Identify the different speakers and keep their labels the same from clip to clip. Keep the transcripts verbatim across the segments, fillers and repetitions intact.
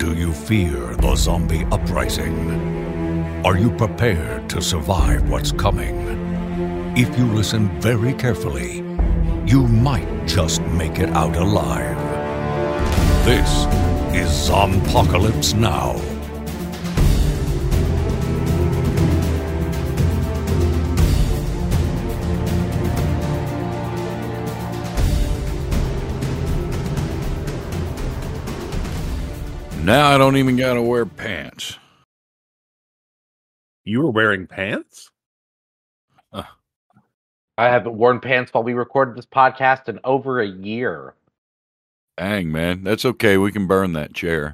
Speaker 1: Do you fear the zombie uprising? Are you prepared to survive what's coming? If you listen very carefully, you might just make it out alive. This is Zompocalypse Now!
Speaker 2: Now I don't even gotta wear pants.
Speaker 3: You were wearing pants?
Speaker 4: Uh. I haven't worn pants while we recorded this podcast in over a year.
Speaker 2: Dang, man. That's okay. We can burn that chair.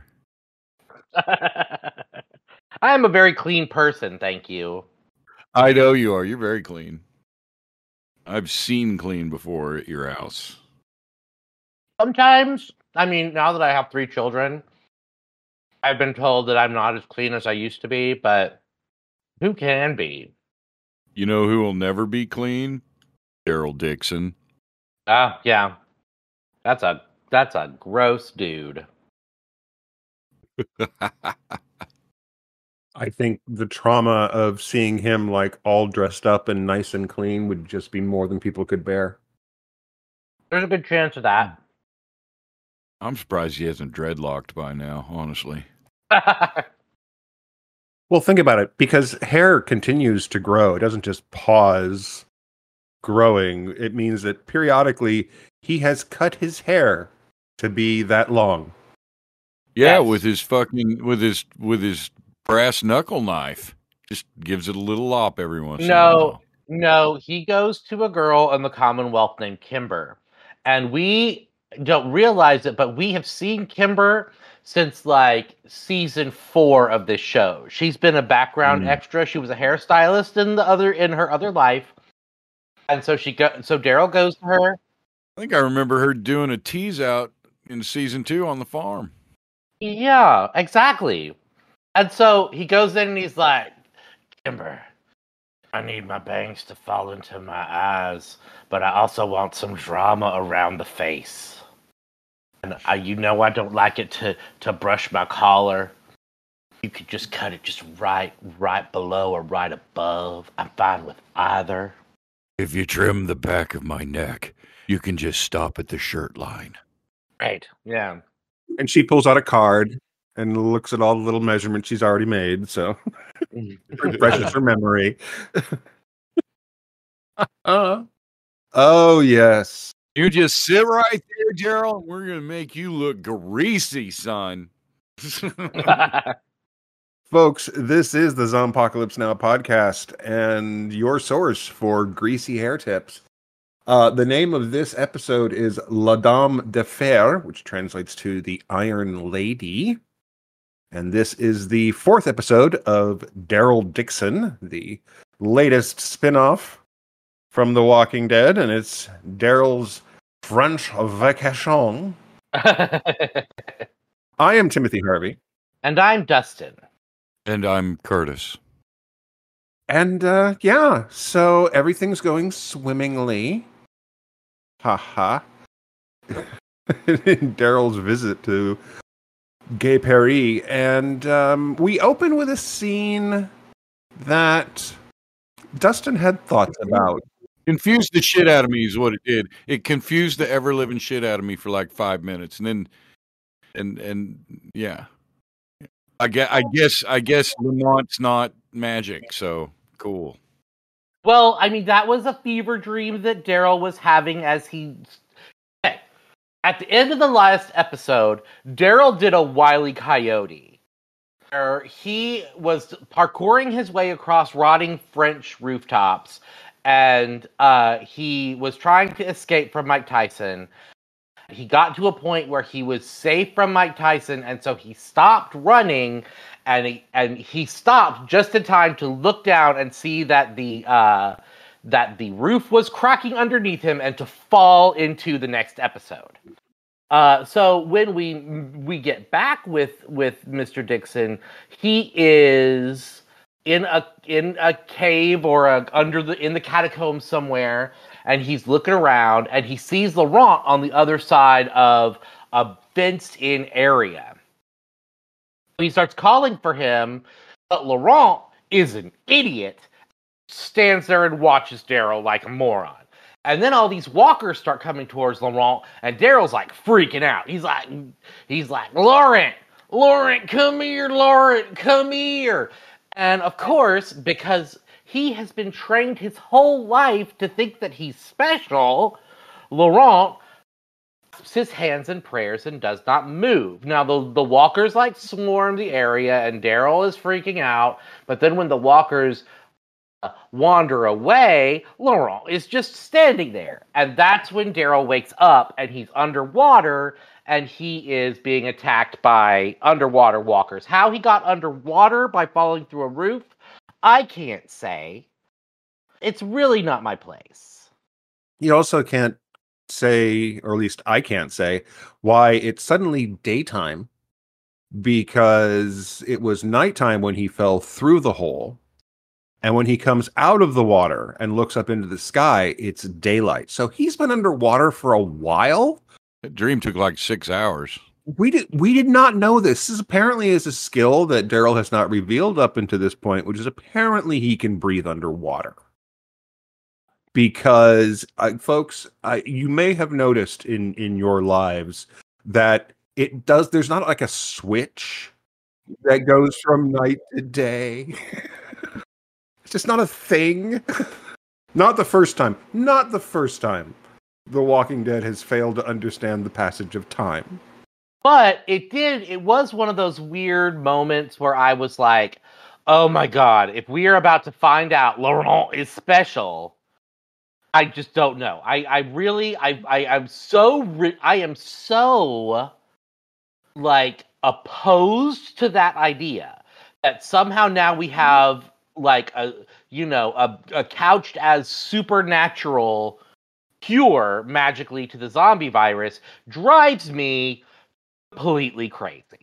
Speaker 4: I am a very clean person, thank you.
Speaker 2: I know you are. You're very clean. I've seen clean before at your house.
Speaker 4: Sometimes, I mean, now that I have three children, I've been told that I'm not as clean as I used to be, but who can be?
Speaker 2: You know who will never be clean? Daryl Dixon.
Speaker 4: Ah, uh, yeah. That's a that's a gross dude.
Speaker 3: I think the trauma of seeing him like all dressed up and nice and clean would just be more than people could bear.
Speaker 4: There's a good chance of that.
Speaker 2: I'm surprised he hasn't dreadlocked by now, honestly.
Speaker 3: Well, think about it, because hair continues to grow. It doesn't just pause growing. It means that periodically he has cut his hair to be that long.
Speaker 2: Yeah,
Speaker 4: yes.
Speaker 2: with his fucking with his with his brass knuckle knife. Just gives it a little lop every once in a while.
Speaker 4: No, no, he goes to a girl in the Commonwealth named Kimber. And we don't realize it, but we have seen Kimber since like season four of this show. She's been a background mm. extra. She was a hairstylist in the other in her other life, and so she go. So Daryl goes to her.
Speaker 2: I think I remember her doing a tease out in season two on the farm.
Speaker 4: Yeah, exactly. And so he goes in and he's like, Kimber, I need my bangs to fall into my eyes, but I also want some drama around the face. And I, you know I don't like it to, to brush my collar. You could just cut it just right, right below or right above. I'm fine with either.
Speaker 2: If you trim the back of my neck, you can just stop at the shirt line.
Speaker 4: Right, yeah.
Speaker 3: And she pulls out a card and looks at all the little measurements she's already made, so refreshes her memory. uh, oh, yes.
Speaker 2: You just sit right there, Gerald. We're going to make you look greasy, son.
Speaker 3: Folks, this is the Zompocalypse Now podcast and your source for greasy hair tips. Uh, the name of this episode is La Dame de Fer, which translates to the Iron Lady. And this is the fourth episode of Daryl Dixon, the latest spin-off from The Walking Dead, and it's Daryl's French vacation. I am Timothy Harvey.
Speaker 4: And I'm Dustin.
Speaker 2: And I'm Curtis.
Speaker 3: And, uh, yeah, so everything's going swimmingly. Ha-ha. In Daryl's visit to Gay Paris. And um, we open with a scene that Dustin had thoughts about.
Speaker 2: Confused the shit out of me is what it did. It confused the ever-living shit out of me for like five minutes. And then, and, and yeah. I guess, I guess, I guess Lamont's not magic, so cool.
Speaker 4: Well, I mean, that was a fever dream that Daryl was having as he... Okay. At the end of the last episode, Daryl did a Wile E. Coyote. Where he was parkouring his way across rotting French rooftops, and uh, he was trying to escape from Mike Tyson. He got to a point where he was safe from Mike Tyson, and so he stopped running, and he, and he stopped just in time to look down and see that the uh, that the roof was cracking underneath him, and to fall into the next episode. Uh, so when we we get back with with Mister Dixon, he is in a in a cave or a, under the in the catacombs somewhere. And he's looking around, and he sees Laurent on the other side of a fenced-in area. He starts calling for him, but Laurent is an idiot, stands there and watches Daryl like a moron. And then all these walkers start coming towards Laurent, and Daryl's like freaking out. He's like, he's like, Laurent, Laurent, come here, Laurent, come here. And of course, because he has been trained his whole life to think that he's special, Laurent claps his hands in prayers and does not move. Now, the, the walkers like swarm the area, and Daryl is freaking out. But then when the walkers wander away, Laurent is just standing there. And that's when Daryl wakes up, and he's underwater, and he is being attacked by underwater walkers. How he got underwater by falling through a roof, I can't say. It's really not my place.
Speaker 3: You also can't say, or at least I can't say, why it's suddenly daytime, because it was nighttime when he fell through the hole. And when he comes out of the water and looks up into the sky, it's daylight. So he's been underwater for a while.
Speaker 2: That dream took like six hours.
Speaker 3: We did we did not know this. This apparently is a skill that Daryl has not revealed up until this point, which is apparently he can breathe underwater. Because, uh, folks, uh, you may have noticed in, in your lives that it does. There's not like a switch that goes from night to day. It's just not a thing. Not the first time. Not the first time The Walking Dead has failed to understand the passage of time.
Speaker 4: But it did, it was one of those weird moments where I was like, oh my god, if we are about to find out Laurent is special, I just don't know. I, I really, I, I, I'm so, re- I am so, like, opposed to that idea that somehow now we have, like, a, you know, a, a couched as supernatural cure magically to the zombie virus drives me completely crazy.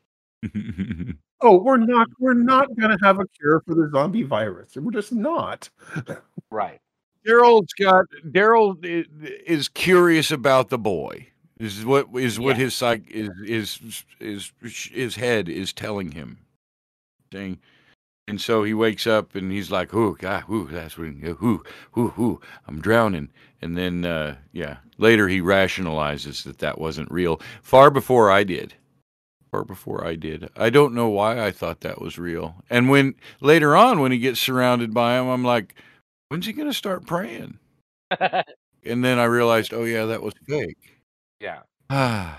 Speaker 3: Oh, we're not we're not gonna have a cure for the zombie virus. We're just not.
Speaker 4: Right.
Speaker 2: Daryl's got Daryl is curious about the boy. Is what is what
Speaker 4: Yeah.
Speaker 2: his psych is is is his head is telling him. Saying, and so he wakes up and he's like, "Oh God, ooh, that's what, ooh, ooh, ooh, I'm drowning." And then, uh, yeah, later he rationalizes that that wasn't real. Far before I did. Far before I did. I don't know why I thought that was real. And when later on, when he gets surrounded by him, I'm like, when's he going to start praying? And then I realized, oh yeah, that was fake.
Speaker 4: Yeah.
Speaker 2: Ah.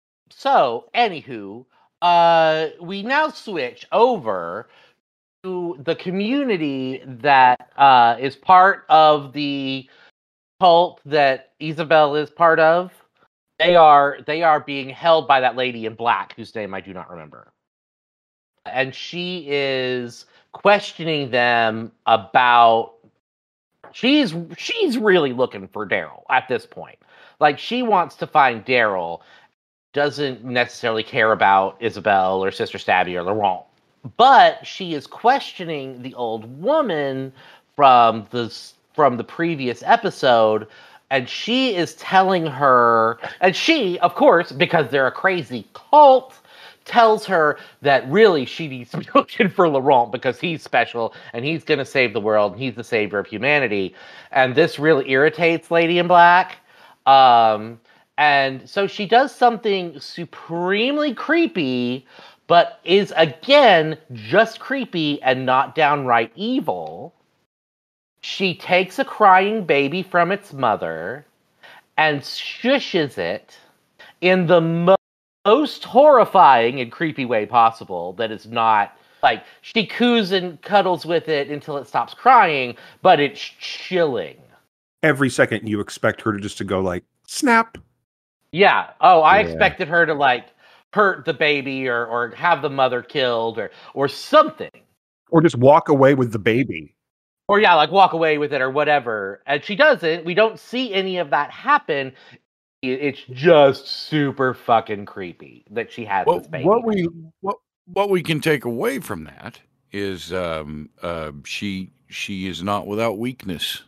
Speaker 4: So, anywho, uh, we now switch over to the community that uh, is part of the cult that Isabel is part of. They are they are being held by that lady in black, whose name I do not remember. And she is questioning them about she's she's really looking for Daryl at this point. Like, she wants to find Daryl, doesn't necessarily care about Isabel or Sister Stabby or Laurent. But she is questioning the old woman from the from the previous episode, and she is telling her, and she, of course, because they're a crazy cult, tells her that really she needs to be looking for Laurent because he's special and he's going to save the world and he's the savior of humanity. And this really irritates Lady in Black. Um, and so she does something supremely creepy, but is, again, just creepy and not downright evil. She takes a crying baby from its mother and shushes it in the mo- most horrifying and creepy way possible. That is not, like, she coos and cuddles with it until it stops crying, but it's chilling.
Speaker 3: Every second you expect her to just to go like, snap.
Speaker 4: Yeah. Oh, I
Speaker 2: Yeah.
Speaker 4: expected her to, like, hurt the baby or, or have the mother killed or, or something.
Speaker 3: Or just walk away with the baby.
Speaker 4: Or, yeah, like, walk away with it or whatever. And she doesn't. We don't see any of that happen. It's just super fucking creepy that she has
Speaker 2: What
Speaker 4: this baby.
Speaker 2: what we what what we can take away from that is um, uh, she she is not without weakness.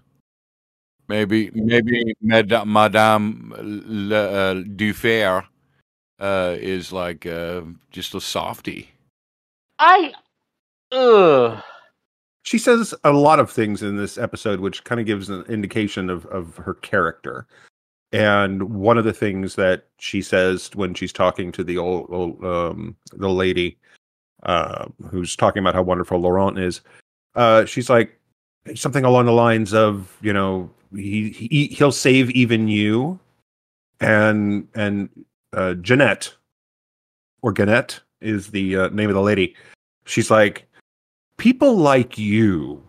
Speaker 2: Maybe maybe Mad- Madame Le, uh, Dufair uh, is like uh, just a softie.
Speaker 4: I, ugh.
Speaker 3: She says a lot of things in this episode, which kind of gives an indication of, of her character. And one of the things that she says when she's talking to the old, old um, the lady uh, who's talking about how wonderful Laurent is, uh, she's like something along the lines of, you know, he, he he'll save even you, and and uh, Jeanette or Gannett is the uh, name of the lady. She's like, people like you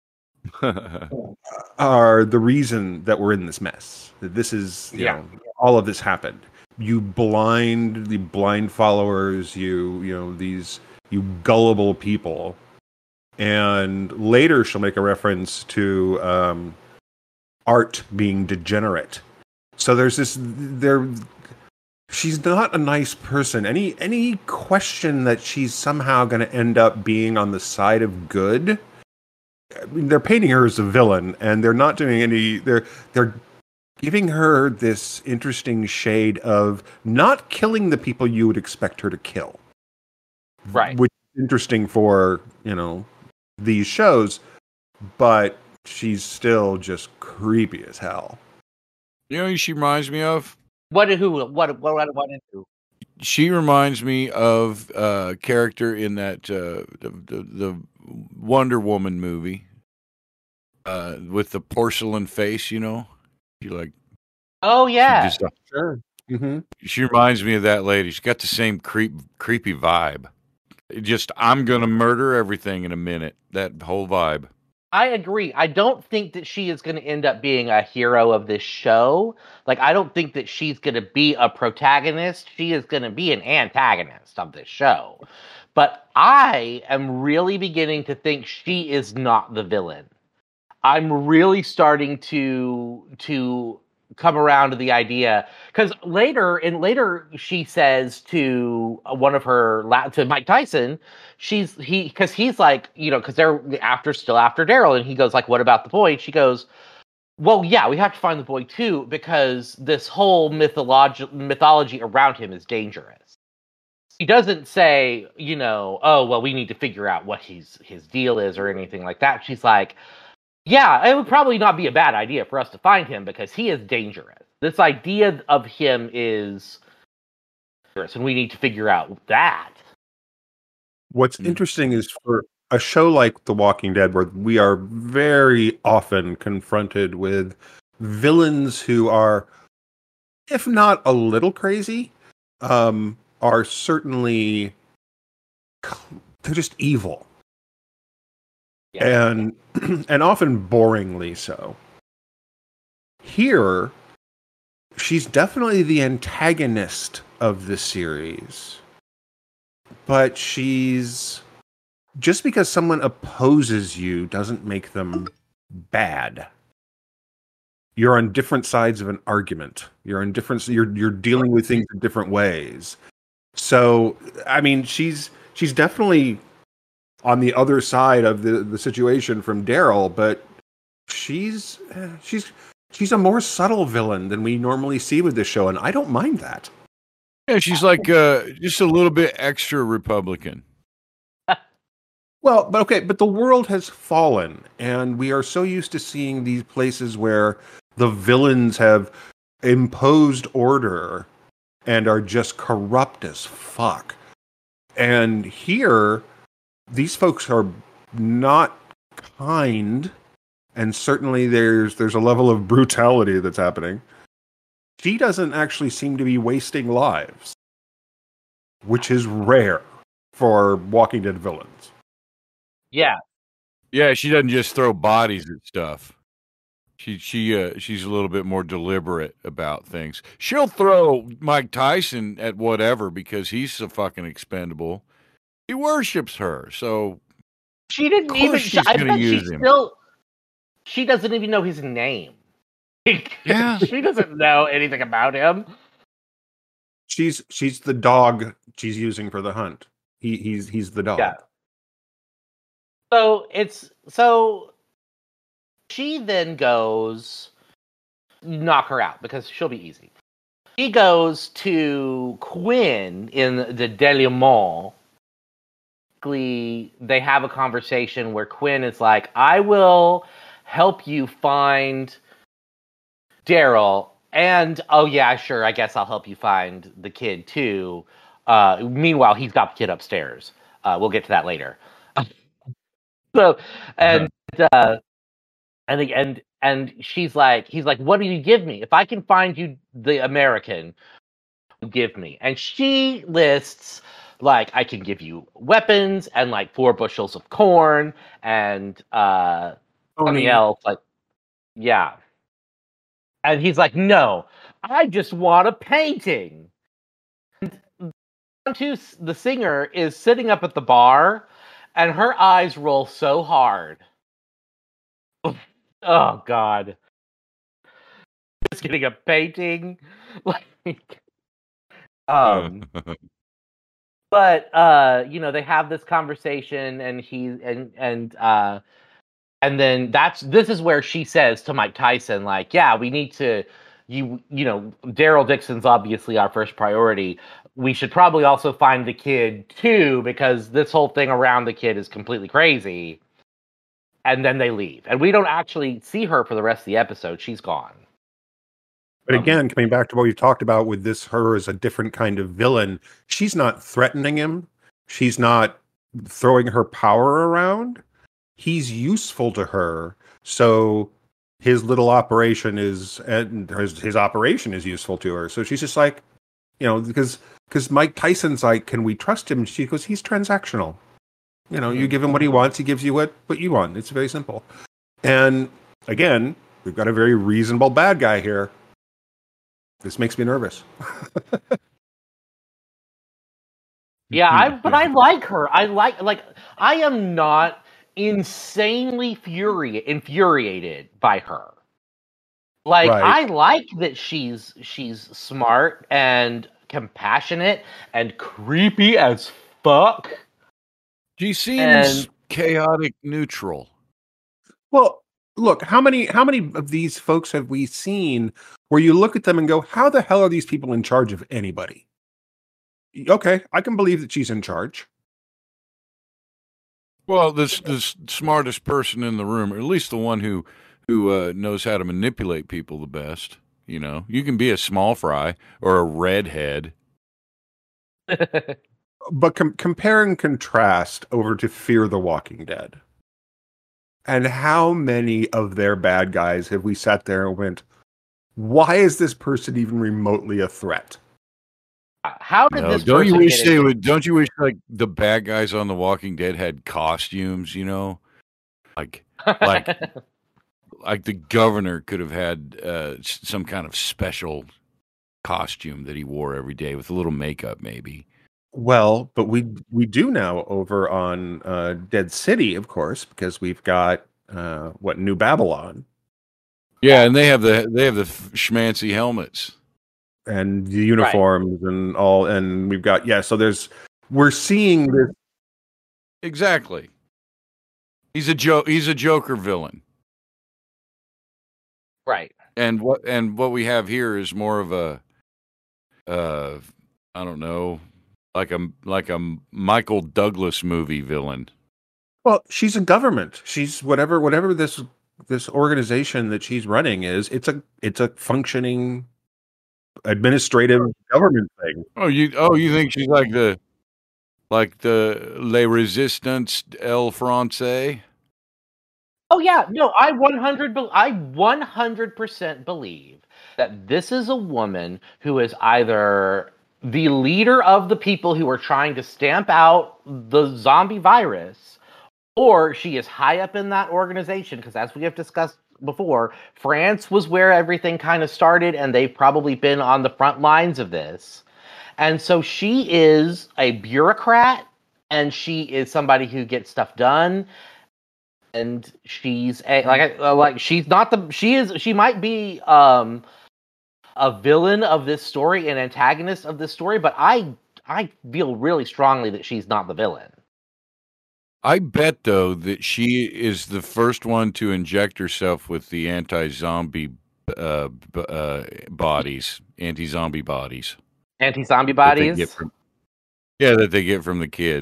Speaker 3: are the reason that we're in this mess. That this is, you
Speaker 4: Yeah.
Speaker 3: know, all of this happened. You blind, the blind followers, you, you know, these, you gullible people. And later she'll make a reference to um, art being degenerate. So there's this, there, she's not a nice person. Any, any question that she's somehow going to end up being on the side of good, I mean, they're painting her as a villain, and they're not doing any. They're they're giving her this interesting shade of not killing the people you would expect her to kill,
Speaker 4: Right.
Speaker 3: which is interesting for, you know, these shows, but she's still just creepy as hell.
Speaker 2: You know who she reminds me of?
Speaker 4: What did who? What what what? what did who?
Speaker 2: She reminds me of a character in that uh, the, the the Wonder Woman movie uh, with the porcelain face. You know, she like
Speaker 4: Oh
Speaker 2: she
Speaker 4: yeah.
Speaker 2: just
Speaker 3: Sure. Mm-hmm.
Speaker 2: she reminds me of that lady. She's got the same creep creepy vibe. It just I'm gonna murder everything in a minute. That whole vibe.
Speaker 4: I agree. I don't think that she is going to end up being a hero of this show. Like, I don't think that she's going to be a protagonist. She is going to be an antagonist of this show. But I am really beginning to think she is not the villain. I'm really starting to to come around to the idea, because later and later she says to one of her la- to Mike Tyson, she's he because he's like, you know, because they're after still after Daryl, and he goes like, what about the boy? She goes, well, yeah, we have to find the boy too, because this whole mythology mythology around him is dangerous. He doesn't say, you know, oh well, we need to figure out what his his deal is or anything like that. She's like, yeah, it would probably not be a bad idea for us to find him because he is dangerous. This idea of him is dangerous, and we need to figure out that.
Speaker 3: What's
Speaker 2: Mm.
Speaker 3: interesting is for a show like The Walking Dead, where we are very often confronted with villains who are, if not a little crazy, um, are certainly, they're just evil.
Speaker 4: Yeah.
Speaker 3: And and often boringly so. Here, she's definitely the antagonist of the series. But she's, just because someone opposes you doesn't make them bad. You're on different sides of an argument. You're in different you're you're dealing with things in different ways. So, I mean, she's she's definitely on the other side of the, the situation from Daryl, but she's she's she's a more subtle villain than we normally see with this show, and I don't mind that.
Speaker 2: Yeah, she's like uh, just a little bit extra Republican.
Speaker 3: Well, but okay, but the world has fallen, and we are so used to seeing these places where the villains have imposed order and are just corrupt as fuck. And here, these folks are not kind, and certainly there's there's a level of brutality that's happening. She doesn't actually seem to be wasting lives, which is rare for Walking Dead villains.
Speaker 4: Yeah.
Speaker 2: Yeah, she doesn't just throw bodies at stuff. She she uh, she's a little bit more deliberate about things. She'll throw Mike Tyson at whatever because he's so fucking expendable. He worships her, so
Speaker 4: She didn't
Speaker 2: Of
Speaker 4: even.
Speaker 2: course she's
Speaker 4: I
Speaker 2: gonna
Speaker 4: bet she
Speaker 2: use him.
Speaker 4: still. She doesn't even know his name.
Speaker 2: Yeah.
Speaker 4: She doesn't know anything about him.
Speaker 3: She's she's the dog she's using for the hunt. He he's he's the dog.
Speaker 4: Yeah. So it's so she then goes knock her out because she'll be easy. She goes to Quinn in the denouement basically they have a conversation where Quinn is like, I will help you find Daryl, and oh yeah, sure, I guess I'll help you find the kid too. Uh, meanwhile, he's got the kid upstairs. Uh, we'll get to that later. so, and uh, and the, and and she's like, he's like, what do you give me if I can find you the American? Give me, and she lists like, I can give you weapons and like four bushels of corn and uh, something else. Like, yeah. And he's like, no, I just want a painting. And the singer is sitting up at the bar, and her eyes roll so hard. Oh, God. Just getting a painting. Like, um, but, uh, you know, they have this conversation, and he, and, and, uh, and then that's, this is where she says to Mike Tyson, like, yeah, we need to, you, you know, Daryl Dixon's obviously our first priority. We should probably also find the kid too, because this whole thing around the kid is completely crazy. And then they leave. And we don't actually see her for the rest of the episode. She's gone.
Speaker 3: But again, coming back to what we've talked about with this, her as a different kind of villain, she's not threatening him. She's not throwing her power around. He's useful to her. So his little operation is, and his, his operation is useful to her. So she's just like, you know, because because Mike Tyson's like, can we trust him? She goes, he's transactional. You know, you give him what he wants, he gives you what, what you want. It's very simple. And again, we've got a very reasonable bad guy here. This makes me nervous.
Speaker 4: Yeah, I, but I like her. I like, like, I am not insanely furi- infuriated by her. Like, right. I like that she's she's smart and compassionate and creepy as fuck.
Speaker 2: She seems
Speaker 4: and,
Speaker 2: chaotic neutral.
Speaker 3: Well, look, how many how many of these folks have we seen where you look at them and go, how the hell are these people in charge of anybody? Okay, I can believe that she's in charge.
Speaker 2: Well, this the smartest person in the room, or at least the one who who uh, knows how to manipulate people the best. You know, you can be a small fry or a redhead.
Speaker 3: But com- compare and contrast over to Fear the Walking Dead. And how many of their bad guys have we sat there and went, why is this person even remotely a threat?
Speaker 4: How did
Speaker 2: no,
Speaker 4: this
Speaker 2: don't
Speaker 4: person
Speaker 2: you wish
Speaker 4: get
Speaker 2: they
Speaker 4: into-
Speaker 2: would? Don't you wish like the bad guys on The Walking Dead had costumes? You know, like like like the governor could have had uh, some kind of special costume that he wore every day with a little makeup, maybe.
Speaker 3: Well, but we we do now over on uh, Dead City, of course, because we've got uh, what New Babylon.
Speaker 2: Yeah, and they have the they have the schmancy helmets
Speaker 3: and the uniforms right. and all, and we've got yeah. So there's we're seeing this
Speaker 2: exactly. He's a jo- He's a Joker villain,
Speaker 4: right?
Speaker 2: And what and what we have here is more of a, uh, I don't know. Like a like a Michael Douglas movie villain.
Speaker 3: Well, she's a government. She's whatever whatever this this organization that she's running is. It's a it's a functioning administrative government thing.
Speaker 2: Oh, you oh you think she's like the like the Les Resistants El Francais?
Speaker 4: Oh yeah, no, I one hundred I one hundred percent believe that this is a woman who is either the leader of the people who are trying to stamp out the zombie virus, or she is high up in that organization, because as we have discussed before, France was where everything kind of started, and they've probably been on the front lines of this. And so she is a bureaucrat, and she is somebody who gets stuff done, and she's a, like like she's not the she is she might be um a villain of this story, an antagonist of this story, but I I feel really strongly that she's not the villain.
Speaker 2: I bet, though, that she is the first one to inject herself with the anti-zombie uh, uh, bodies, anti-zombie bodies.
Speaker 4: Anti-zombie bodies?
Speaker 2: That from, yeah, that they get from the kid.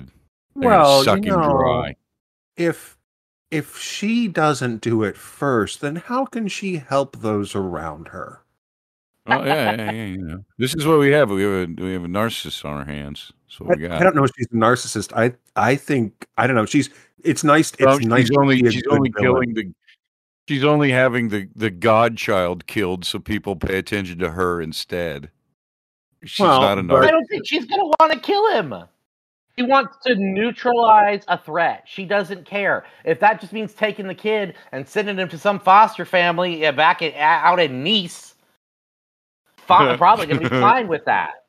Speaker 2: They're gonna
Speaker 3: Well,
Speaker 2: suck
Speaker 3: you
Speaker 2: him
Speaker 3: know,
Speaker 2: dry.
Speaker 3: if if she doesn't do it first, then how can she help those around her?
Speaker 2: Oh yeah, yeah, yeah, you know. This is what we have. We have a we have a narcissist on our hands. That's what
Speaker 3: I,
Speaker 2: we
Speaker 3: I
Speaker 2: got.
Speaker 3: don't know if she's a narcissist. I I think I don't know. She's it's nice.
Speaker 2: Well,
Speaker 3: It's nice
Speaker 2: she's
Speaker 3: to
Speaker 2: only
Speaker 3: see a
Speaker 2: she's
Speaker 3: good
Speaker 2: only
Speaker 3: villain.
Speaker 2: killing the she's only having the the godchild killed so people pay attention to her instead. She's
Speaker 3: Well,
Speaker 2: not a
Speaker 3: but-
Speaker 2: narcissist.
Speaker 4: I don't think she's gonna want to kill him. She wants to neutralize a threat. She doesn't care if that just means taking the kid and sending him to some foster family uh, back at, out in Nice. Fine, probably gonna be fine with that.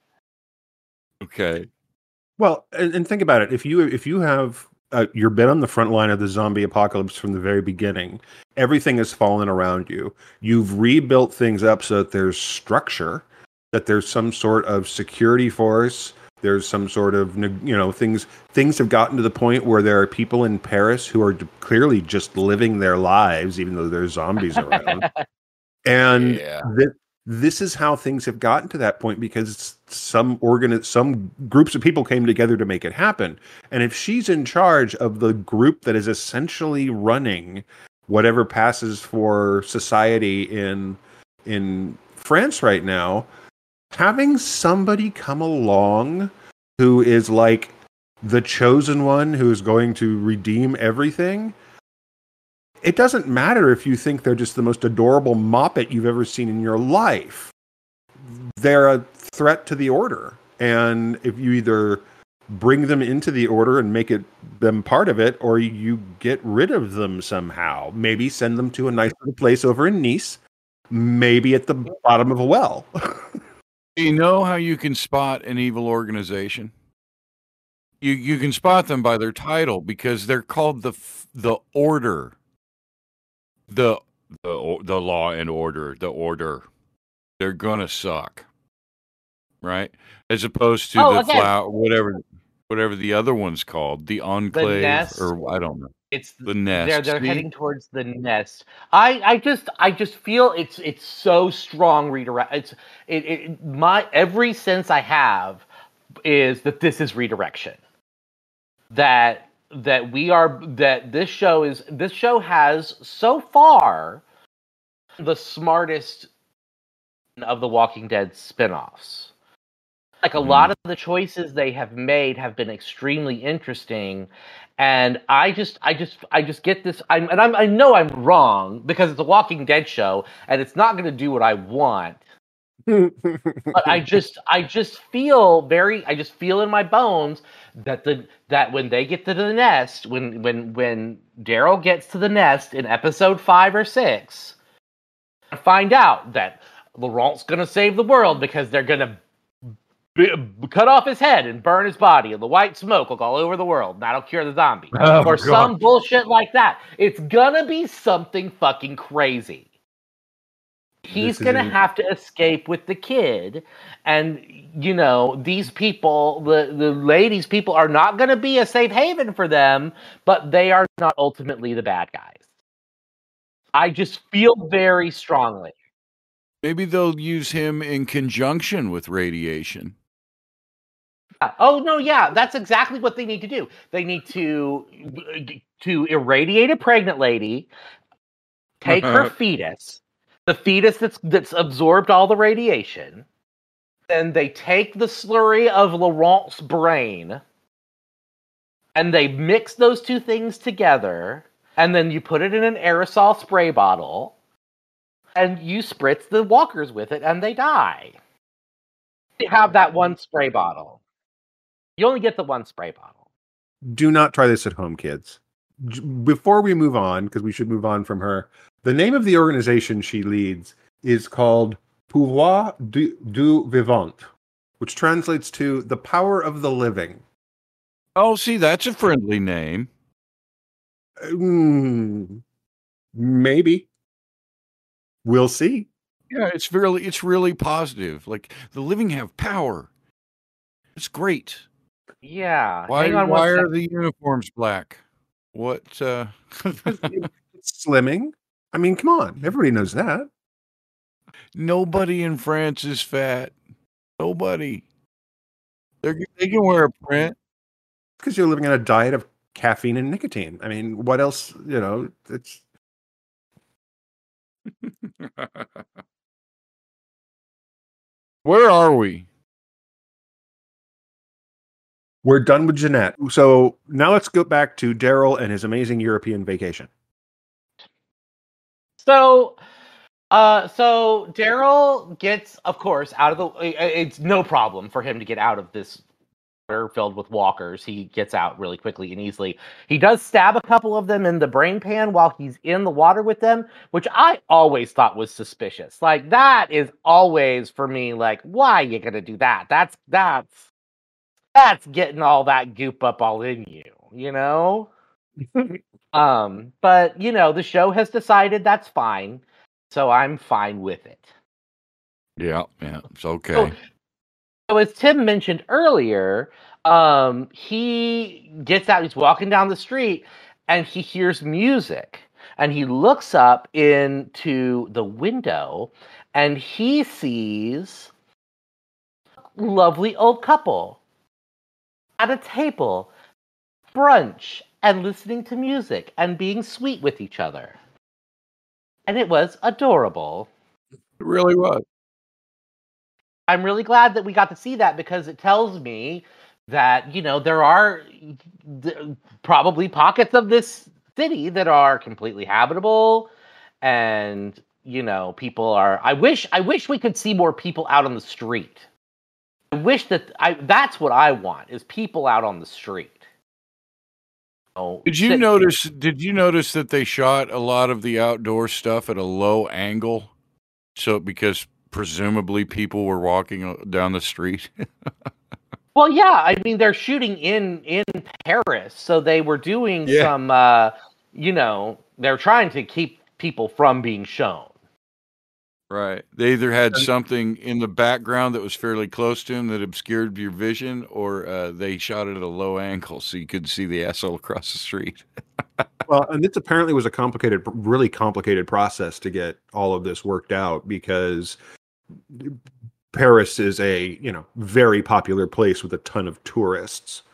Speaker 2: Okay.
Speaker 3: Well, and, and think about it. If you if you have uh, you've been on the front line of the zombie apocalypse from the very beginning, everything has fallen around you. You've rebuilt things up so that there's structure, that there's some sort of security force. There's some sort of, you know, things things have gotten to the point where there are people in Paris who are clearly just living their lives, even though there's zombies around. And
Speaker 2: Yeah.
Speaker 3: th- this is how things have gotten to that point because some organ, some groups of people came together to make it happen. And if she's in charge of the group that is essentially running whatever passes for society in in France right now, having somebody come along who is like the chosen one who is going to redeem everything, it doesn't matter if you think they're just the most adorable moppet you've ever seen in your life. They're a threat to the order. And if you either bring them into the order and make it them part of it, or you get rid of them somehow, maybe send them to a nice little place over in Nice, maybe at the bottom of a well.
Speaker 2: Do you know how you can spot an evil organization? You you can spot them by their title because they're called the the Order, the the the Law and Order, the Order. They're gonna suck, right? As opposed to
Speaker 4: Oh,
Speaker 2: the
Speaker 4: again.
Speaker 2: flower, whatever whatever the other one's called, the Enclave,
Speaker 4: Nest.
Speaker 2: or I don't know.
Speaker 4: It's
Speaker 2: The Nest.
Speaker 4: They're they're
Speaker 2: See?
Speaker 4: heading towards the Nest. I, I just I just feel it's it's so strong redirect. It's it, it my every sense I have is that this is redirection. That that we are that this show is this show has so far the smartest of the Walking Dead spinoffs. Like a
Speaker 2: Mhm.
Speaker 4: lot of the choices they have made have been extremely interesting, and I just, I just, I just get this. I'm, and I'm, I know I'm wrong because it's a Walking Dead show, and it's not going to do what I want. But I just, I just feel very, I just feel in my bones that the that when they get to the nest, when when when Daryl gets to the nest in episode five or six, I find out that Laurent's going to save the world because they're going to B- cut off his head and burn his body, and the white smoke will go all over the world. And that'll cure the zombie,
Speaker 2: Oh,
Speaker 4: or
Speaker 2: God.
Speaker 4: some bullshit like that. It's gonna be something fucking crazy. He's
Speaker 3: This is
Speaker 4: gonna
Speaker 3: in-
Speaker 4: have to escape with the kid, and you know these people, the the ladies, people are not gonna be a safe haven for them, but they are not ultimately the bad guys. I just feel very strongly.
Speaker 2: Maybe they'll use him in conjunction with radiation.
Speaker 4: Oh no, yeah, that's exactly what they need to do. They need to to irradiate a pregnant lady, take her fetus, the fetus that's that's absorbed all the radiation. Then they take the slurry of Laurent's brain, and they mix those two things together, and then you put it in an aerosol spray bottle, and you spritz the walkers with it, and they die. You have that one spray bottle. You only get the one spray bottle.
Speaker 3: Do not try this at home, kids. J- Before we move on, because we should move on from her, the name of the organization she leads is called Pouvoir du, du Vivant, which translates to the power of the living.
Speaker 2: Oh, see, that's a friendly name.
Speaker 3: Mm, maybe. We'll see.
Speaker 2: Yeah, it's really it's really positive. Like the living have power. It's great.
Speaker 4: Yeah.
Speaker 2: Why
Speaker 4: Hang on
Speaker 2: why
Speaker 4: one
Speaker 2: are
Speaker 4: second.
Speaker 2: the uniforms black? What uh
Speaker 3: It's slimming. I mean, come on. Everybody knows that.
Speaker 2: Nobody in France is fat. Nobody. They're, they can wear a print.
Speaker 3: because you're living on a diet of caffeine and nicotine. I mean, what else? You know, it's.
Speaker 2: Where are we?
Speaker 3: We're done with Jeanette. So now let's go back to Daryl and his amazing European vacation.
Speaker 4: So, uh, so Daryl gets, of course, out of the. It's no problem for him to get out of this water filled with walkers. He gets out really quickly and easily. He does stab a couple of them in the brain pan while he's in the water with them, which I always thought was suspicious. Like, that is always for me. Like, why are you gonna do that? That's that's that's getting all that goop up all in you, you know. Um, but you know, the show has decided that's fine, so I'm fine with it.
Speaker 2: Yeah, yeah, it's okay.
Speaker 4: So, so as Tim mentioned earlier, um, he gets out, he's walking down the street, and he hears music, and he looks up into the window, and he sees a lovely old couple at a table, brunch, and listening to music and being sweet with each other. And it was adorable.
Speaker 2: It really was.
Speaker 4: I'm really glad that we got to see that because it tells me that, you know, there are th- probably pockets of this city that are completely habitable and, you know, people are I wish I wish we could see more people out on the street. I wish that I that's what I want is people out on the street. Oh,
Speaker 2: Did you
Speaker 4: sit-
Speaker 2: notice? Did you notice that they shot a lot of the outdoor stuff at a low angle? So because presumably people were walking o- down the street.
Speaker 4: Well, yeah, I mean they're shooting in in Paris, so they were doing
Speaker 2: Yeah.
Speaker 4: some, uh, you know, they're trying to keep people from being shown.
Speaker 2: Right. They either had
Speaker 3: And-
Speaker 2: something in the background that was fairly close to him that obscured your vision, or uh, they shot it at a low angle so you could see the asshole across the street.
Speaker 3: Well, and this apparently was a complicated, really complicated process to get all of this worked out because Paris is a, you know, very popular place with a ton of tourists.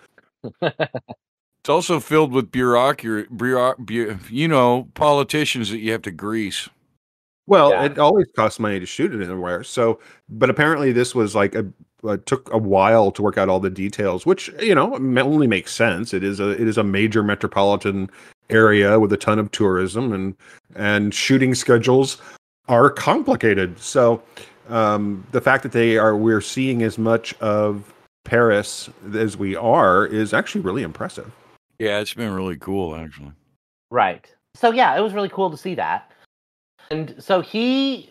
Speaker 2: It's also filled with bureaucracy, bureau- bu- you know, politicians that you have to grease.
Speaker 3: Well,
Speaker 4: Yeah.
Speaker 3: it always costs money to shoot it anywhere. So, but apparently this was like a, uh, took a while to work out all the details, which, you know, ma- only makes sense. It is a it is a major metropolitan area with a ton of tourism, and and shooting schedules are complicated. So, um, the fact that they are we're seeing as much of Paris as we are is actually really impressive.
Speaker 2: Yeah, it's been really cool, actually.
Speaker 4: Right. So yeah, it was really cool to see that. And so he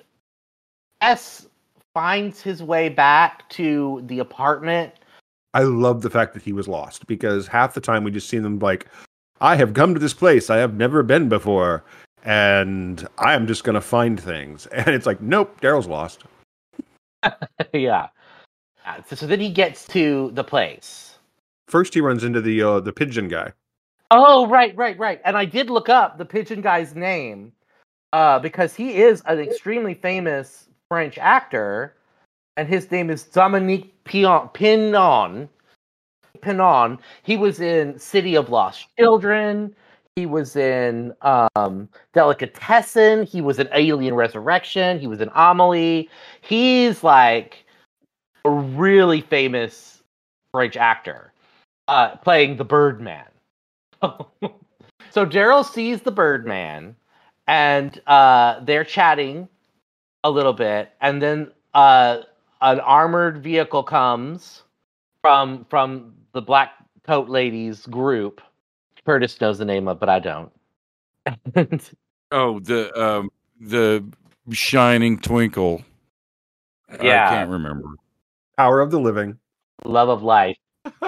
Speaker 4: S finds his way back to the apartment.
Speaker 3: I love the fact that he was lost because half the time we just see them like, I have come to this place I have never been before, and I am just going to find things. And it's like, nope, Daryl's lost.
Speaker 4: Yeah. Uh, So, so then he gets to the place.
Speaker 3: First, he runs into the uh, the pigeon guy.
Speaker 4: Oh, right, right, right. And I did look up the pigeon guy's name uh, because he is an extremely famous French actor, and his name is Dominique Pinon. Pinon. Pinon. He was in City of Lost Children. He was in um, Delicatessen. He was in Alien Resurrection. He was in Amelie. He's like a really famous French actor uh, playing the Birdman. So Daryl sees the Birdman, and uh, they're chatting a little bit, and then uh, an armored vehicle comes from from the black coat ladies group. Curtis knows the name of, but I don't.
Speaker 2: Oh, the um, the shining twinkle.
Speaker 4: Yeah.
Speaker 2: I can't remember.
Speaker 3: Power of the Living.
Speaker 4: Love of life.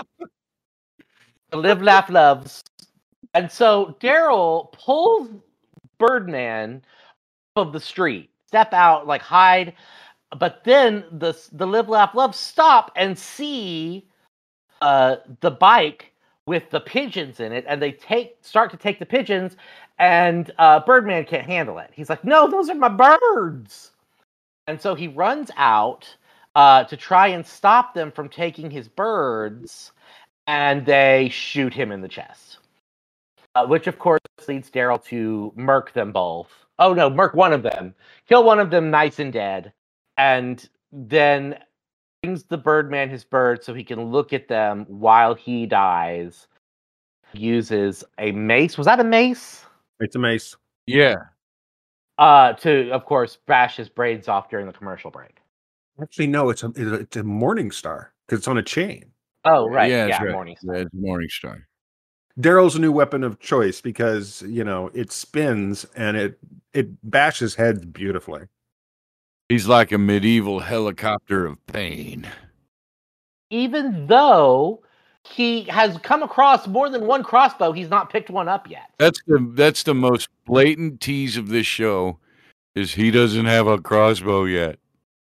Speaker 4: Live, laugh, loves. And so Daryl pulls Birdman off of the street, step out, like hide. But then the the live, laugh, love stop and see uh, the bike with the pigeons in it, and they take start to take the pigeons, and uh, Birdman can't handle it. He's like, "No, those are my birds!" And so he runs out uh, to try and stop them from taking his birds. and they shoot him in the chest. Uh, which, of course, leads Daryl to murk them both. Oh, no, murk one of them. Kill one of them nice and dead. And then brings the Birdman his bird so he can look at them while he dies. Uses a mace. Was that a mace?
Speaker 3: It's a mace.
Speaker 2: Yeah.
Speaker 4: Uh, to, of course, bash his brains off during the commercial break.
Speaker 3: Actually, no, it's a it's a Morning Star because it's on a chain.
Speaker 4: Oh, right.
Speaker 2: Yeah,
Speaker 4: Yeah,
Speaker 2: that's right.
Speaker 4: Morningstar.
Speaker 2: Yeah, it's Morningstar.
Speaker 3: Daryl's a new weapon of choice because, you know, it spins and it it bashes heads beautifully.
Speaker 2: He's like a medieval helicopter of pain.
Speaker 4: Even though he has come across more than one crossbow, he's not picked one up yet.
Speaker 2: That's the that's the most blatant tease of this show, is he doesn't have a crossbow yet.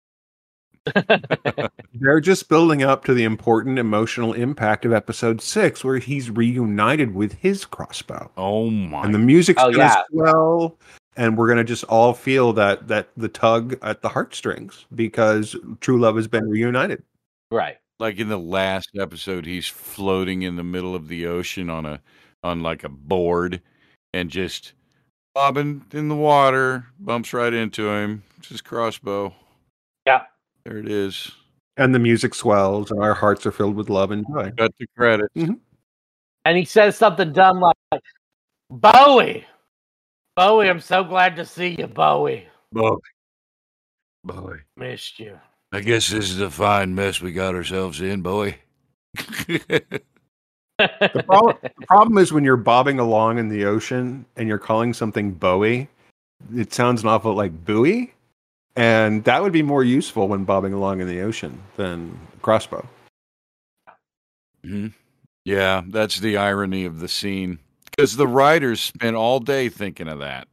Speaker 3: They're just building up to the important emotional impact of episode six, where he's reunited with his crossbow.
Speaker 2: Oh my!
Speaker 3: And the music's
Speaker 4: Oh,
Speaker 3: gonna
Speaker 4: yeah.
Speaker 3: swell, and we're gonna just all feel that that the tug at the heartstrings because true love has been reunited.
Speaker 4: Right.
Speaker 2: Like in the last episode, he's floating in the middle of the ocean on a on like a board, and just bobbing in the water, bumps right into him. It's his crossbow.
Speaker 4: Yeah.
Speaker 2: There it is.
Speaker 3: And the music swells, and our hearts are filled with love and joy.
Speaker 2: Got the credits.
Speaker 3: Mhm.
Speaker 4: And he says something dumb like, Bowie! Bowie, I'm so glad to see you, Bowie.
Speaker 2: Boy, boy.
Speaker 4: Missed you.
Speaker 2: I guess this is a fine mess we got ourselves in, boy.
Speaker 3: The problem, the problem is when you're bobbing along in the ocean and you're calling something Bowie, it sounds an awful like buoy, and that would be more useful when bobbing along in the ocean than crossbow.
Speaker 2: Mm-hmm. Yeah, that's the irony of the scene. Because the writers spent all day thinking of that.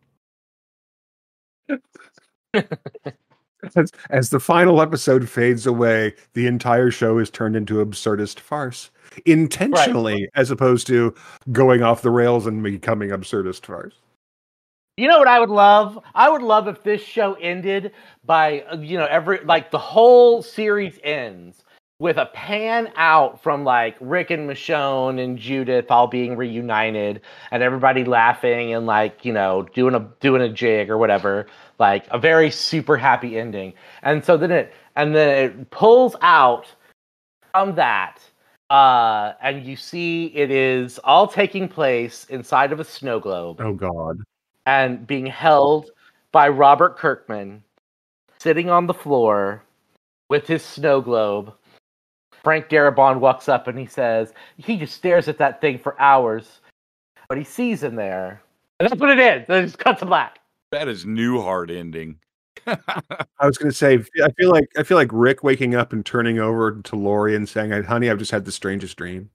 Speaker 3: As, as the final episode fades away, the entire show is turned into absurdist farce. Intentionally, right. As opposed to going off the rails and becoming absurdist farce.
Speaker 4: You know what I would love? I would love if this show ended by, you know, every, like the whole series ends with a pan out from like Rick and Michonne and Judith all being reunited and everybody laughing and like, you know, doing a doing a jig or whatever, like a very super happy ending. And so then it and then it pulls out from that, uh, and you see it is all taking place inside of a snow globe.
Speaker 3: Oh God.
Speaker 4: And being held by Robert Kirkman, sitting on the floor with his snow globe. Frank Darabont walks up and he says, he just stares at that thing for hours. What he sees in there. And that's what it is. It just cuts to black.
Speaker 2: That is Newhart ending.
Speaker 3: I was going to say, I feel like I feel like Rick waking up and turning over to Lori and saying, honey, I've just had the strangest dream.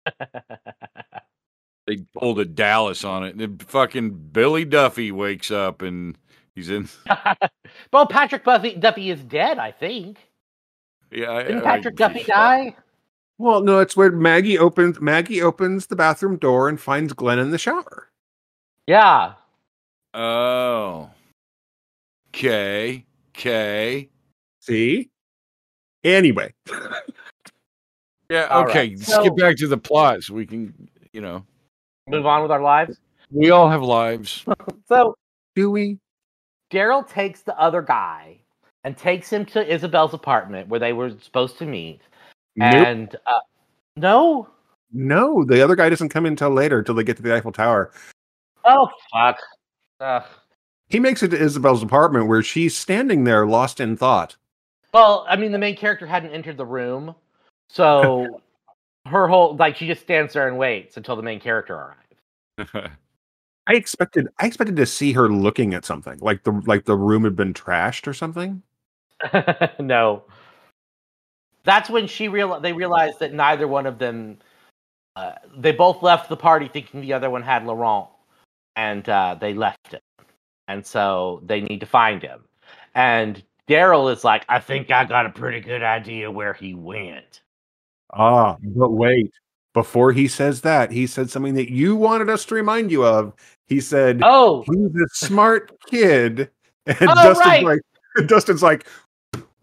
Speaker 2: They pulled a Dallas on it. And fucking Billy Duffy wakes up and he's in.
Speaker 4: Well, Patrick Duffy, Duffy is dead, I think.
Speaker 2: Yeah,
Speaker 4: Didn't
Speaker 2: I,
Speaker 4: Patrick
Speaker 2: I,
Speaker 4: Duffy die?
Speaker 3: Well, no, it's where Maggie opens Maggie opens the bathroom door and finds Glenn in the shower.
Speaker 4: Yeah.
Speaker 2: Oh. Okay. Okay.
Speaker 3: See? Anyway.
Speaker 2: Yeah,
Speaker 4: All
Speaker 2: okay.
Speaker 4: right.
Speaker 2: Let's
Speaker 4: So-
Speaker 2: get back to the plot so we can, you know.
Speaker 4: Move on with our lives.
Speaker 2: We all have lives.
Speaker 4: So
Speaker 3: Do we?
Speaker 4: Daryl takes the other guy and takes him to Isabel's apartment where they were supposed to meet.
Speaker 3: Nope.
Speaker 4: And uh, no,
Speaker 3: No, the other guy doesn't come in until later, until they get to the Eiffel Tower.
Speaker 4: oh fuck. Ugh.
Speaker 3: He makes it to Isabel's apartment where she's standing there lost in thought.
Speaker 4: Well, I mean, the main character hadn't entered the room, so her whole like she just stands there and waits until the main character arrives.
Speaker 3: I expected I expected to see her looking at something, like the like the room had been trashed or something.
Speaker 4: No, that's when she real they realized that neither one of them. Uh, they both left the party thinking the other one had Laurent, and uh, they left him, and so they need to find him. And Daryl is like, I think I got a pretty good idea where he went.
Speaker 3: Ah, but wait. Before he says that, he said something that you wanted us to remind you of. He said,
Speaker 4: Oh,
Speaker 3: he's a smart kid. And
Speaker 4: Oh,
Speaker 3: Dustin's
Speaker 4: right.
Speaker 3: like, Dustin's like,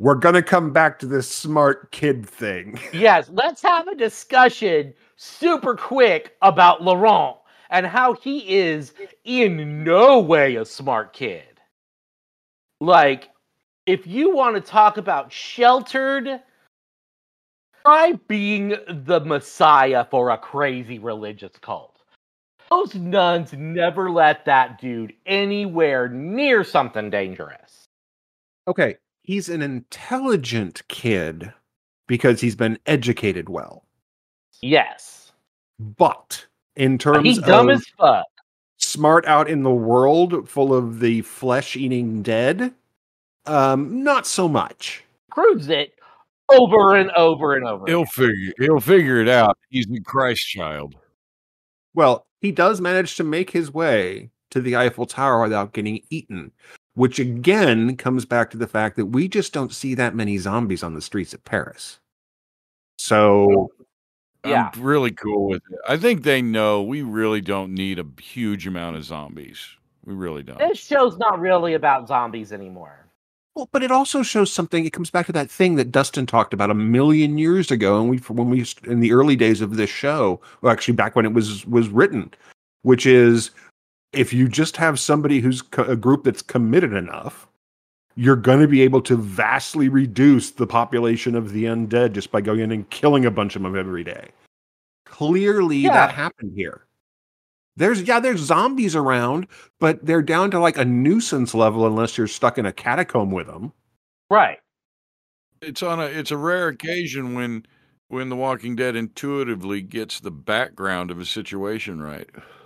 Speaker 3: we're going to come back to this smart kid thing.
Speaker 4: Yes, let's have a discussion super quick about Laurent and how he is in no way a smart kid. Like, if you want to talk about sheltered, try being the messiah for a crazy religious cult. Those nuns never let that dude anywhere near something dangerous.
Speaker 3: Okay, he's an intelligent kid because he's been educated well.
Speaker 4: Yes.
Speaker 3: But in terms
Speaker 4: He's dumb
Speaker 3: of
Speaker 4: as fuck.
Speaker 3: smart out in the world full of the flesh-eating dead, um, not so much.
Speaker 4: Proves it over and over and over.
Speaker 2: He'll
Speaker 4: again.
Speaker 2: figure he'll figure it out. He's a Christ child.
Speaker 3: Well, he does manage to make his way to the Eiffel Tower without getting eaten, which again comes back to the fact that we just don't see that many zombies on the streets of Paris. So,
Speaker 4: Yeah.
Speaker 2: I'm really cool with it. I think they know we really don't need a huge amount of zombies. We really don't.
Speaker 4: This show's not really about zombies anymore.
Speaker 3: well, but it also shows something. It comes back to that thing that Dustin talked about a million years ago, and we when we in the early days of this show, well, actually back when it was was written, which is if you just have somebody who's co- a group that's committed enough, you're going to be able to vastly reduce the population of the undead just by going in and killing a bunch of them every day. Clearly,
Speaker 4: Yeah.
Speaker 3: that happened here. There's yeah, there's zombies around, but they're down to like a nuisance level unless you're stuck in a catacomb with them.
Speaker 4: Right.
Speaker 2: It's on a it's a rare occasion when when The Walking Dead intuitively gets the background of a situation right.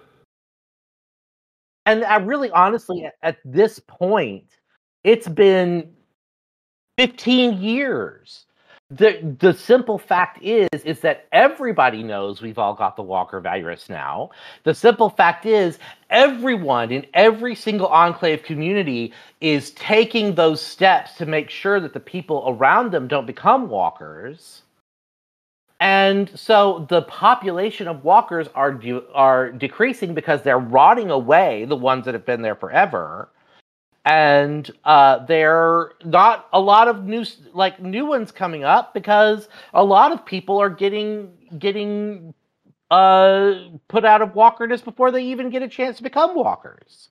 Speaker 4: And I really, honestly, at, at this point, it's been fifteen years. The the simple fact is is that everybody knows we've all got the Walker virus now. The simple fact is everyone in every single Enclave community is taking those steps to make sure that the people around them don't become walkers. And so the population of walkers are de- are decreasing because they're rotting away, the ones that have been there forever. And uh, there are not a lot of new, like new ones coming up because a lot of people are getting getting uh, put out of walkerness before they even get a chance to become walkers.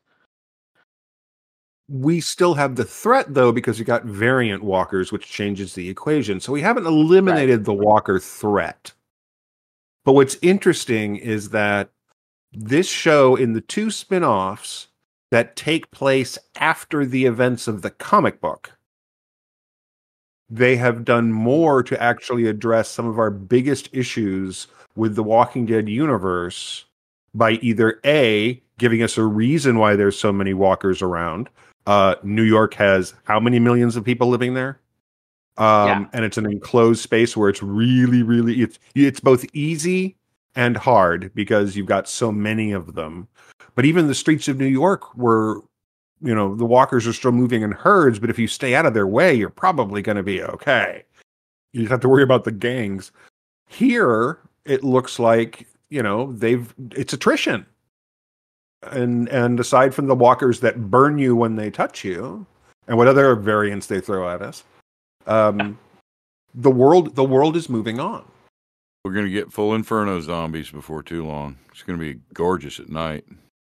Speaker 3: We still have the threat, though, because you got variant walkers, which changes the equation. So we haven't eliminated the walker threat. But what's interesting is that this show, in the two spin-offs that take place after the events of the comic book, they have done more to actually address some of our biggest issues with the Walking Dead universe by either A, giving us a reason why there's so many walkers around. Uh, New York has how many millions of people living there? Um,
Speaker 4: Yeah.
Speaker 3: And it's an enclosed space where it's really, really, it's, it's both easy and hard because you've got so many of them. But even the streets of New York were, you know, the walkers are still moving in herds, but if you stay out of their way, you're probably going to be okay. You just have to worry about the gangs. Here, it looks like, you know, they've, it's attrition. And and aside from the walkers that burn you when they touch you, and what other variants they throw at us, um, the world the world is moving on.
Speaker 2: We're gonna get full Inferno zombies before too long. It's gonna be gorgeous at night.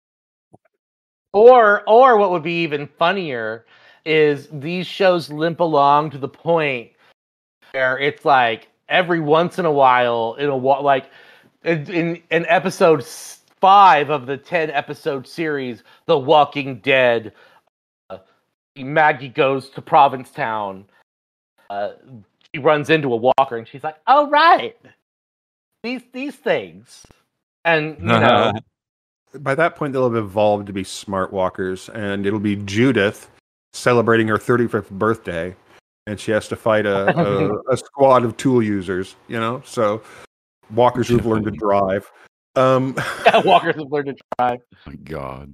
Speaker 4: Or or what would be even funnier is these shows limp along to the point where it's like every once in a while in a wa- like in, in, in episode five of the ten episode series, The Walking Dead, uh, Maggie goes to Provincetown. Uh, she runs into a walker and she's like, "Oh right, these these things," and you know.
Speaker 3: By that point, they'll have evolved to be smart walkers, and it'll be Judith celebrating her thirty-fifth birthday, and she has to fight a, a, a squad of tool users, you know? So, walkers who've learned to drive. Um,
Speaker 4: Yeah, walkers have learned to drive.
Speaker 2: My God.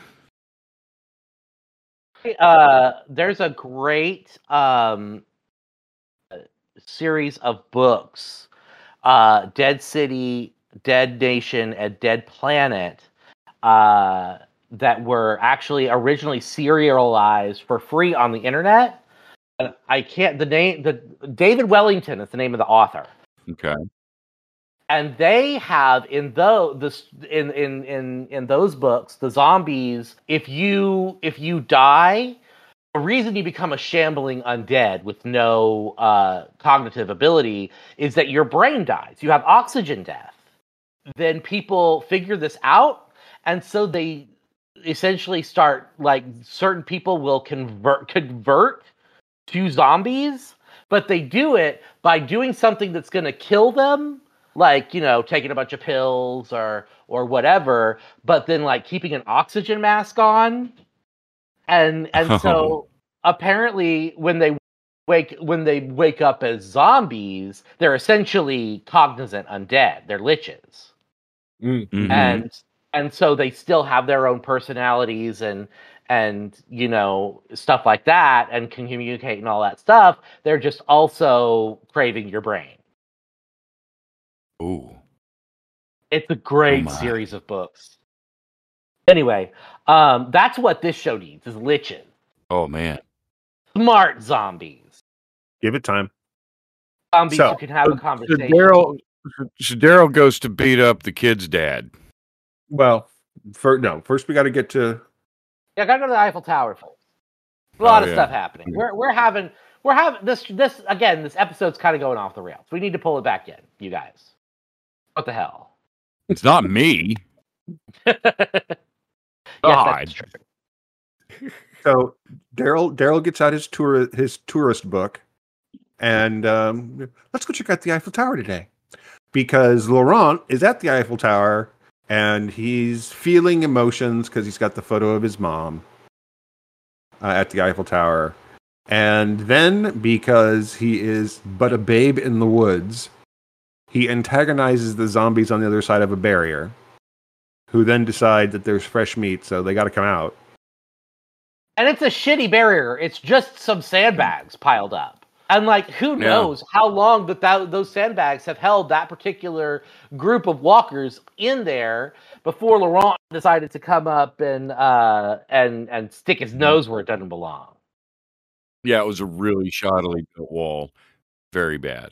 Speaker 4: Uh, there's a great um, series of books, uh, Dead City, Dead Nation, and Dead Planet, uh, that were actually originally serialized for free on the internet. And I can't. The name, the David Wellington is the name of the author.
Speaker 2: Okay.
Speaker 4: And they have in those this in, in in in those books, the zombies. If you if you die, the reason you become a shambling undead with no uh, cognitive ability is that your brain dies. You have oxygen death. Then people figure this out, and so they essentially start like certain people will convert convert to zombies, but they do it by doing something that's going to kill them. Like, you know, taking a bunch of pills or or whatever, but then like keeping an oxygen mask on. And and
Speaker 2: Oh.
Speaker 4: so apparently when they wake when they wake up as zombies, they're essentially cognizant undead. They're liches.
Speaker 3: Mm.
Speaker 2: Mhm.
Speaker 4: And and so they still have their own personalities and and you know, stuff like that and can communicate and all that stuff. They're just also craving your brain.
Speaker 2: Ooh.
Speaker 4: It's a great
Speaker 2: my.
Speaker 4: series of books. Anyway, um, that's what this show needs is liches.
Speaker 2: Oh man.
Speaker 4: Smart zombies.
Speaker 3: Give it time.
Speaker 4: Zombies
Speaker 3: So,
Speaker 4: who can have a
Speaker 2: So
Speaker 4: conversation.
Speaker 2: Daryl, so Daryl goes to beat up the kid's dad.
Speaker 3: Well, for, no. First, we got to get to.
Speaker 4: Yeah, I gotta go to the Eiffel Tower first. A lot
Speaker 2: Oh,
Speaker 4: of
Speaker 2: yeah.
Speaker 4: stuff happening. We're we're having we're having this this again, this episode's kinda going off the rails. We need to pull it back in, you guys. What the hell?
Speaker 2: It's not me.
Speaker 4: Yes,
Speaker 2: God.
Speaker 4: that's true.
Speaker 3: So Daryl Daryl gets out his tour his tourist book, and um, let's go check out the Eiffel Tower today, because Laurent is at the Eiffel Tower and he's feeling emotions because he's got the photo of his mom uh, at the Eiffel Tower, and then because he is but a babe in the woods, he antagonizes the zombies on the other side of a barrier, who then decide that there's fresh meat, so they got to come out.
Speaker 4: And it's a shitty barrier. It's just some sandbags piled up. And like, who
Speaker 2: Yeah.
Speaker 4: knows how long that, that those sandbags have held that particular group of walkers in there before Laurent decided to come up and uh, and and stick his nose where it doesn't belong.
Speaker 2: Yeah, it was a really shoddily built wall. Very bad.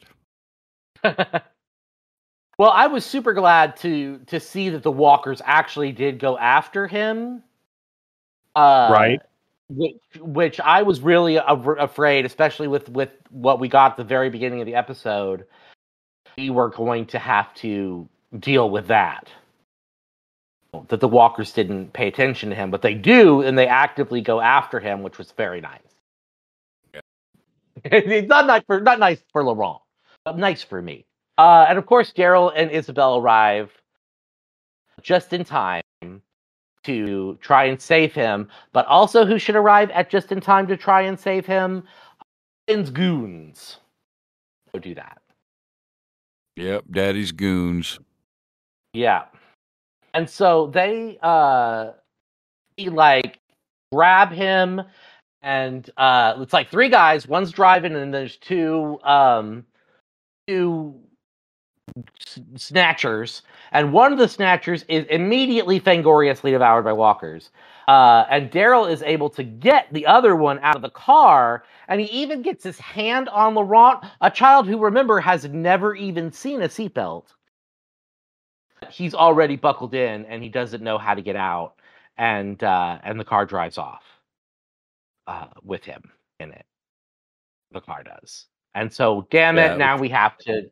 Speaker 4: Well, I was super glad to to see that the walkers actually did go after him. Uh,
Speaker 3: Right.
Speaker 4: Which, which I was really a- afraid, especially with, with what we got at the very beginning of the episode, we were going to have to deal with that. That the walkers didn't pay attention to him, but they do, and they actively go after him, which was very nice.
Speaker 2: Yeah.
Speaker 4: It's not nice for not nice for Laurent, but nice for me. Uh, and of course, Daryl and Isabel arrive just in time to try and save him, but also who should arrive at just in time to try and save him? Finn's goons. So do that.
Speaker 2: Yep, Daddy's goons.
Speaker 4: Yeah. And so they uh he like grab him and uh it's like three guys, one's driving and there's two um two s- snatchers, and one of the snatchers is immediately fangoriously devoured by walkers. Uh, and Daryl is able to get the other one out of the car, and he even gets his hand on Laurent, a child who, remember, has never even seen a seatbelt. He's already buckled in, and he doesn't know how to get out, and uh, and the car drives off uh, with him in it. The car does. And so, damn it,
Speaker 2: Yeah,
Speaker 4: now we have to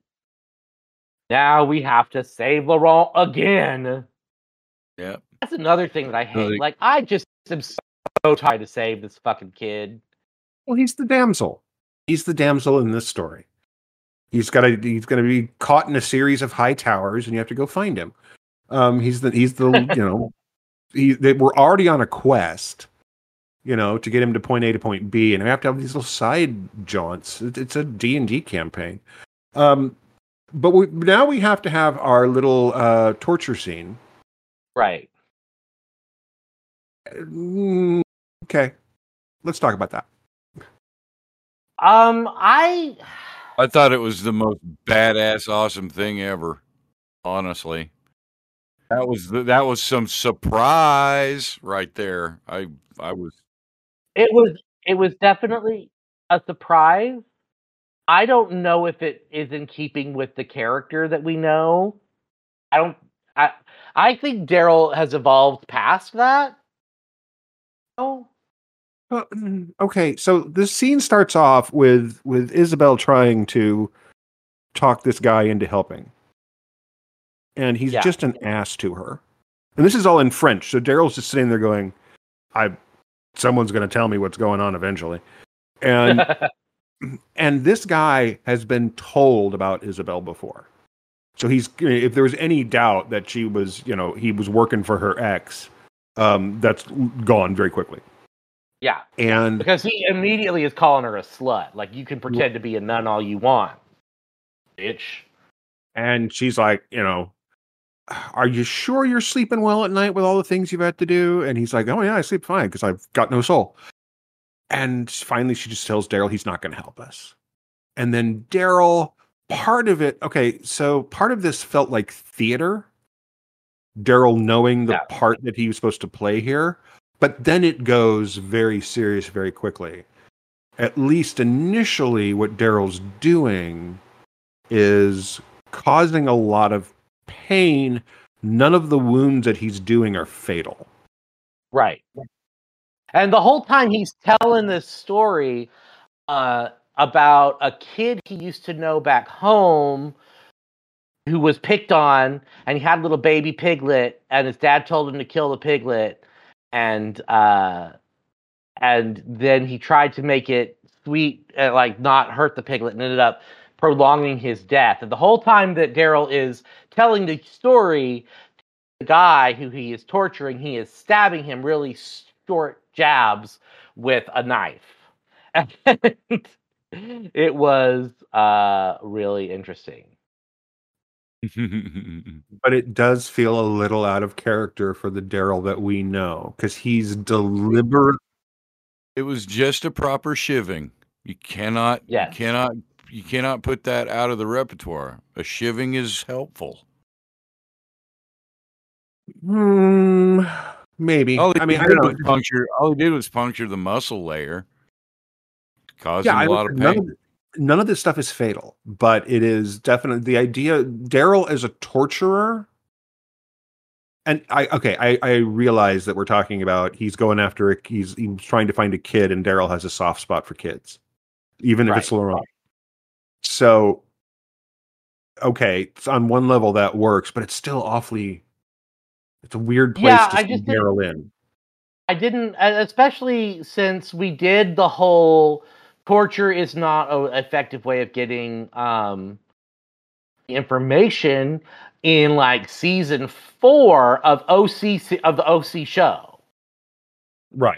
Speaker 4: Now we have to save Laurent again.
Speaker 2: Yep.
Speaker 4: That's another thing that I hate.
Speaker 2: Like-
Speaker 4: Like, I just am so tired to save this fucking kid.
Speaker 3: Well, he's the damsel. He's the damsel in this story. He's got to. He's going to be caught in a series of high towers, and you have to go find him. Um, he's the. He's the. You know, he. They were already on a quest. You know, to get him to point A to point B, and we have to have these little side jaunts. It, it's a D and D campaign. Um, but we, now we have to have our little uh, torture scene.
Speaker 4: Right.
Speaker 3: Mm, okay, let's talk about that.
Speaker 4: Um, I
Speaker 2: I thought it was the most badass, awesome thing ever. Honestly, that was the, that was some surprise right there. I I was
Speaker 4: it was it was definitely a surprise. I don't know if it is in keeping with the character that we know. I don't. I I think Daryl has evolved past that. Oh,
Speaker 3: Well, mm, okay, so this scene starts off with with Isabel trying to talk this guy into helping, and he's
Speaker 4: Yeah.
Speaker 3: just an ass to her. And this is all in French, so Daryl's just sitting there going, "I, someone's going to tell me what's going on eventually," and and this guy has been told about Isabel before, so he's if there was any doubt that she was, you know, he was working for her ex, um, that's gone very quickly.
Speaker 4: yeah.
Speaker 3: And
Speaker 4: Because he immediately is calling her a slut. Like, you can pretend to be a nun all you want, bitch.
Speaker 3: And she's like, you know, are you sure you're sleeping well at night with all the things you've had to do? And he's like, oh yeah, I sleep fine because I've got no soul. And finally she just tells Daryl he's not going to help us. And then Daryl, part of it, okay, so part of this felt like theater. Daryl knowing the
Speaker 4: Yeah.
Speaker 3: part that he was supposed to play here. But then it goes very serious very quickly. At least initially, what Daryl's doing is causing a lot of pain. None of the wounds that he's doing are fatal.
Speaker 4: Right. And the whole time he's telling this story uh, about a kid he used to know back home who was picked on, and he had a little baby piglet, and his dad told him to kill the piglet, and uh, and then he tried to make it sweet, and like not hurt the piglet, and ended up prolonging his death. And the whole time that Daryl is telling the story, the guy who he is torturing, he is stabbing him really short jabs with a knife. And it was uh, really interesting.
Speaker 3: But it does feel a little out of character for the Daryl that we know, because he's deliberate.
Speaker 2: It was just a proper shivving. You cannot,
Speaker 4: Yes.
Speaker 2: you cannot, you cannot put that out of the repertoire. A shivving is helpful.
Speaker 3: Hmm, maybe.
Speaker 2: All he
Speaker 3: I mean, I
Speaker 2: did
Speaker 3: don't
Speaker 2: was
Speaker 3: know.
Speaker 2: puncture. All he did was puncture the muscle layer, causing
Speaker 3: Yeah, I
Speaker 2: a lot of
Speaker 3: don't- none
Speaker 2: pain.
Speaker 3: of, none of this stuff is fatal, but it is definitely the idea. Daryl as a torturer, and I okay, I, I realize that we're talking about he's going after a, he's he's trying to find a kid, and Daryl has a soft spot for kids, even if it's
Speaker 4: Right.
Speaker 3: Laurent. So, okay, it's on one level that works, but it's still awfully. It's a weird place
Speaker 4: Yeah,
Speaker 3: to
Speaker 4: I
Speaker 3: see
Speaker 4: just didn't-
Speaker 3: Daryl in.
Speaker 4: I didn't, especially since we did the whole torture is not an effective way of getting um, information in like season four of O C of the O C show.
Speaker 3: Right.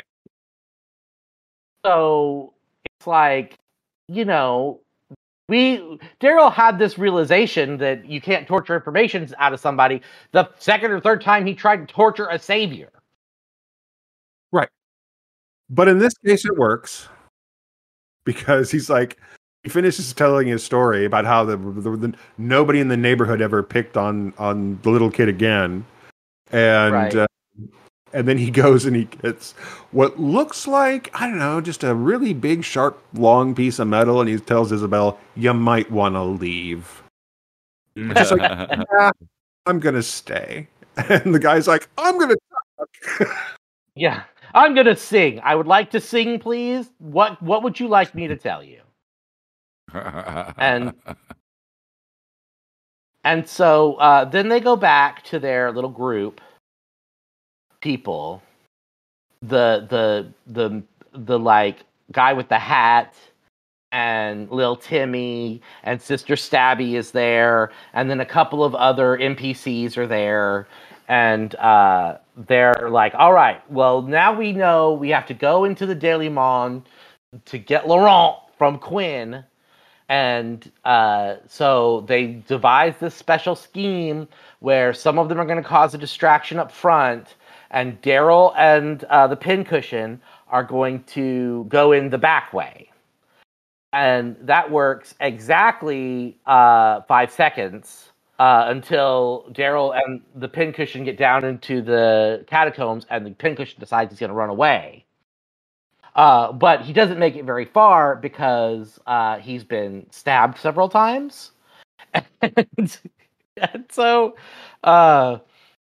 Speaker 4: So it's like, you know, we Daryl had this realization that you can't torture information out of somebody the second or third time he tried to torture a savior.
Speaker 3: Right. But in this case, it works because he's like, he finishes telling his story about how the, the, the nobody in the neighborhood ever picked on on the little kid again, and
Speaker 4: Right.
Speaker 3: uh, and then he goes and he gets what looks like, I don't know, just a really big, sharp, long piece of metal, and he tells Isabel, "You might want to leave." She's like, "Yeah, I'm gonna stay," and the guy's like, "I'm gonna talk."
Speaker 4: Yeah, I'm gonna sing. I would like to sing, please. What What would you like me to tell you? And and so uh, then they go back to their little group people. The the the the like guy with the hat and Lil Timmy and Sister Stabby is there, and then a couple of other N P Cs are there. And uh, they're like, all right, well, now we know we have to go into the Daily Mon to get Laurent from Quinn. And uh, so they devise this special scheme where some of them are going to cause a distraction up front, and Daryl and uh, the Pincushion are going to go in the back way. And that works exactly uh, five seconds. Uh, until Daryl and the Pincushion get down into the catacombs, and the Pincushion decides he's going to run away. Uh, but he doesn't make it very far because uh, he's been stabbed several times. And, and so uh,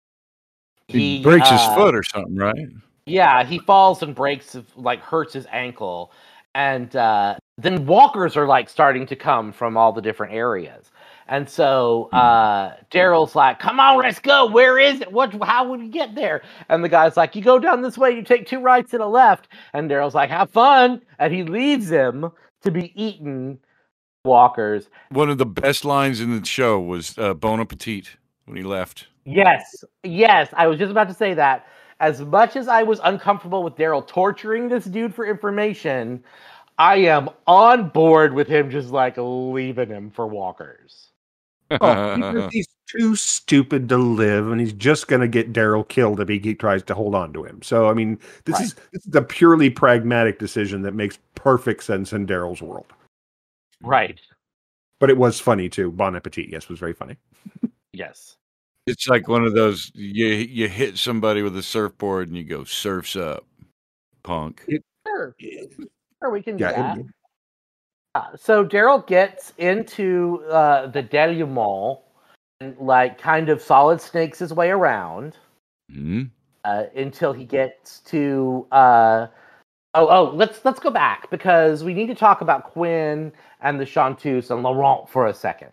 Speaker 2: He,
Speaker 4: he
Speaker 2: breaks his
Speaker 4: uh,
Speaker 2: foot or something, right?
Speaker 4: Yeah, he falls and breaks, like, hurts his ankle. And uh, then walkers are, like, starting to come from all the different areas. And so uh, Daryl's like, come on, let's go. Where is it? What? How would we get there? And the guy's like, you go down this way, you take two rights and a left. And Daryl's like, have fun. And he leaves him to be eaten by walkers.
Speaker 2: One of the best lines in the show was uh, Bon Appetit when he left.
Speaker 4: Yes, yes. I was just about to say that. As much as I was uncomfortable with Daryl torturing this dude for information, I am on board with him just, like, leaving him for walkers.
Speaker 3: Oh, because he's too stupid to live, and he's just going to get Daryl killed if he, he tries to hold on to him. So, I mean, this
Speaker 4: Right.
Speaker 3: is this is a purely pragmatic decision that makes perfect sense in Daryl's world.
Speaker 4: Right.
Speaker 3: But it was funny too. Bon Appetit, yes, was very funny.
Speaker 4: Yes.
Speaker 2: It's like one of those, you you hit somebody with a surfboard and you go, surf's up, punk.
Speaker 4: Sure. Sure, we can do
Speaker 3: Yeah,
Speaker 4: that.
Speaker 3: it-
Speaker 4: Uh, so Daryl gets into uh, the denouement and, like, kind of solid snakes his way around
Speaker 2: Hmm?
Speaker 4: uh, until he gets to. Uh, oh, oh, let's let's go back because we need to talk about Quinn and the Chanteuse and Laurent for a second.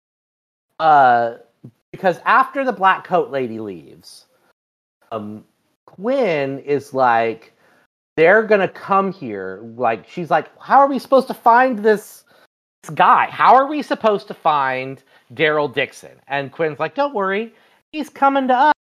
Speaker 4: Uh, because after the black coat lady leaves, um, Quinn is like, they're gonna come here. Like, she's like, how are we supposed to find this, this guy? How are we supposed to find Daryl Dixon? And Quinn's like, don't worry, he's coming to us.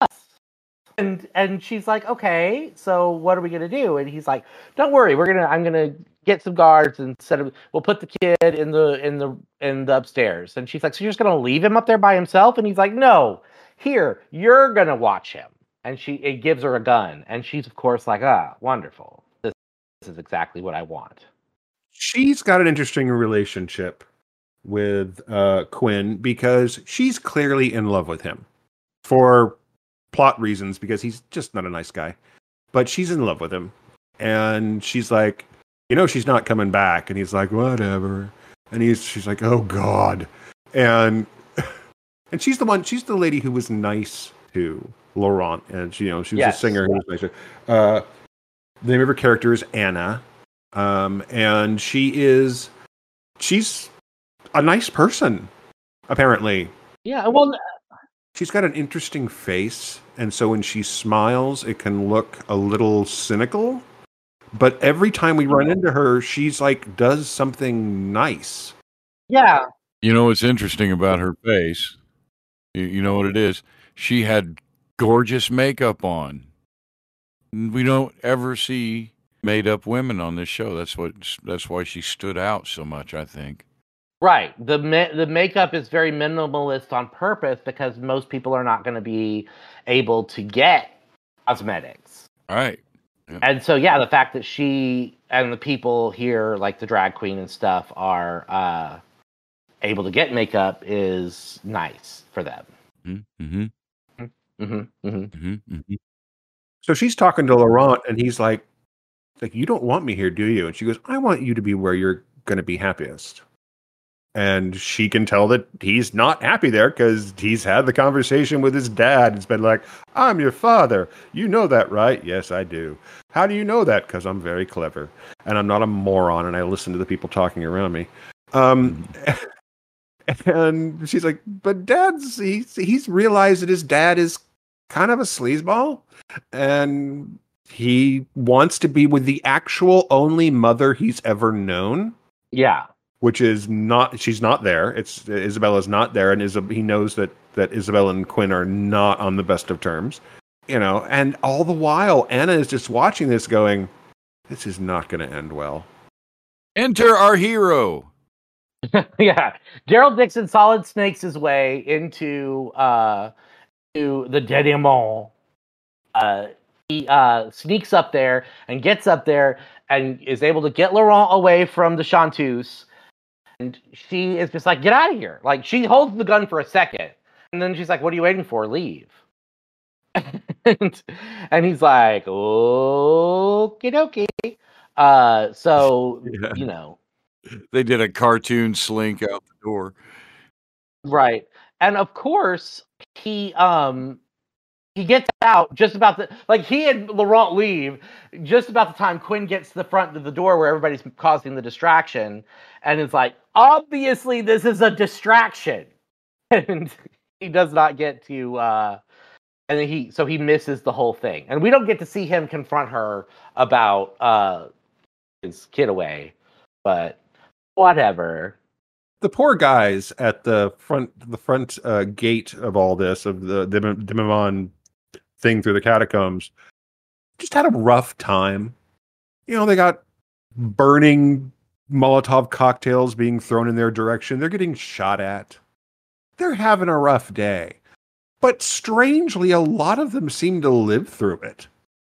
Speaker 4: And and she's like, okay, so what are we gonna do? And he's like, don't worry, we're gonna I'm gonna get some guards and set him. We'll put the kid in the in the in the upstairs. And she's like, so you're just gonna leave him up there by himself? And he's like, no, here, you're gonna watch him. And she it gives her a gun, and she's of course like, ah, wonderful. This, this is exactly what I want.
Speaker 3: she's got an interesting relationship with uh, Quinn because she's clearly in love with him for plot reasons because he's just not a nice guy. But she's in love with him. And she's like, you know, she's not coming back. And he's like, whatever. And he's she's like, oh God. And and she's the one, she's the lady who was nice to Laurent. And she, you know, she was
Speaker 4: Yes.
Speaker 3: a singer who was nice to uh the name of her character is Anna. Um, and she is she's a nice person, apparently.
Speaker 4: Yeah, well,
Speaker 3: She's got an interesting face, and so when she smiles, it can look a little cynical. But every time we run into her, she's like does something nice.
Speaker 4: yeah,
Speaker 2: You know what's interesting about her face? You, you know what it is? She had gorgeous makeup on. We don't ever see made up women on this show. That's what. That's why she stood out so much, I think.
Speaker 4: right. The ma- the makeup is very minimalist on purpose because most people are not going to be able to get cosmetics.
Speaker 2: All right.
Speaker 4: And so, yeah, the fact that she and the people here, like the drag queen and stuff, are uh, able to get makeup is nice for them.
Speaker 2: Mm-hmm.
Speaker 4: Mm-hmm, mm-hmm.
Speaker 2: Mm-hmm. Mm-hmm.
Speaker 3: So she's talking to Laurent, and he's like, like, you don't want me here, do you? And she goes, I want you to be where you're going to be happiest. And she can tell that he's not happy there because he's had the conversation with his dad. It's been like, I'm your father. You know that, right? Yes, I do. How do you know that? Because I'm very clever. And I'm not a moron, and I listen to the people talking around me. Um, and she's like, but dad's, he's, he's realized that his dad is kind of a sleazeball. And he wants to be with the actual only mother he's ever known.
Speaker 4: Yeah.
Speaker 3: Which is not, she's not there. It's Isabella's not there, and Isab- he knows that that Isabella and Quinn are not on the best of terms, you know. And all the while, Anna is just watching this, going, "This is not going to end well."
Speaker 2: Enter our hero.
Speaker 4: Yeah. Daryl Dixon solid snakes his way into uh, to the denouement. Uh, he uh, sneaks up there and gets up there and is able to get Laurent away from the Chanteuse. And she is just like, get out of here. Like, she holds the gun for a second. And then she's like, what are you waiting for? Leave. and, and he's like, okie dokie. Uh, so
Speaker 2: Yeah.
Speaker 4: you know,
Speaker 2: They did a cartoon slink out the door.
Speaker 4: right? And of course, he um he gets out just about the like he and Laurent leave just about the time Quinn gets to the front of the door where everybody's causing the distraction, and it's like, obviously this is a distraction, and he does not get to. Uh, and then he so he misses the whole thing, and we don't get to see him confront her about uh, his kid away, but whatever.
Speaker 3: The poor guys at the front, the front uh, gate of all this, of the Dimimon thing through the catacombs, just had a rough time. You know, they got burning Molotov cocktails being thrown in their direction. They're getting shot at. They're having a rough day. But strangely, a lot of them seem to live through it.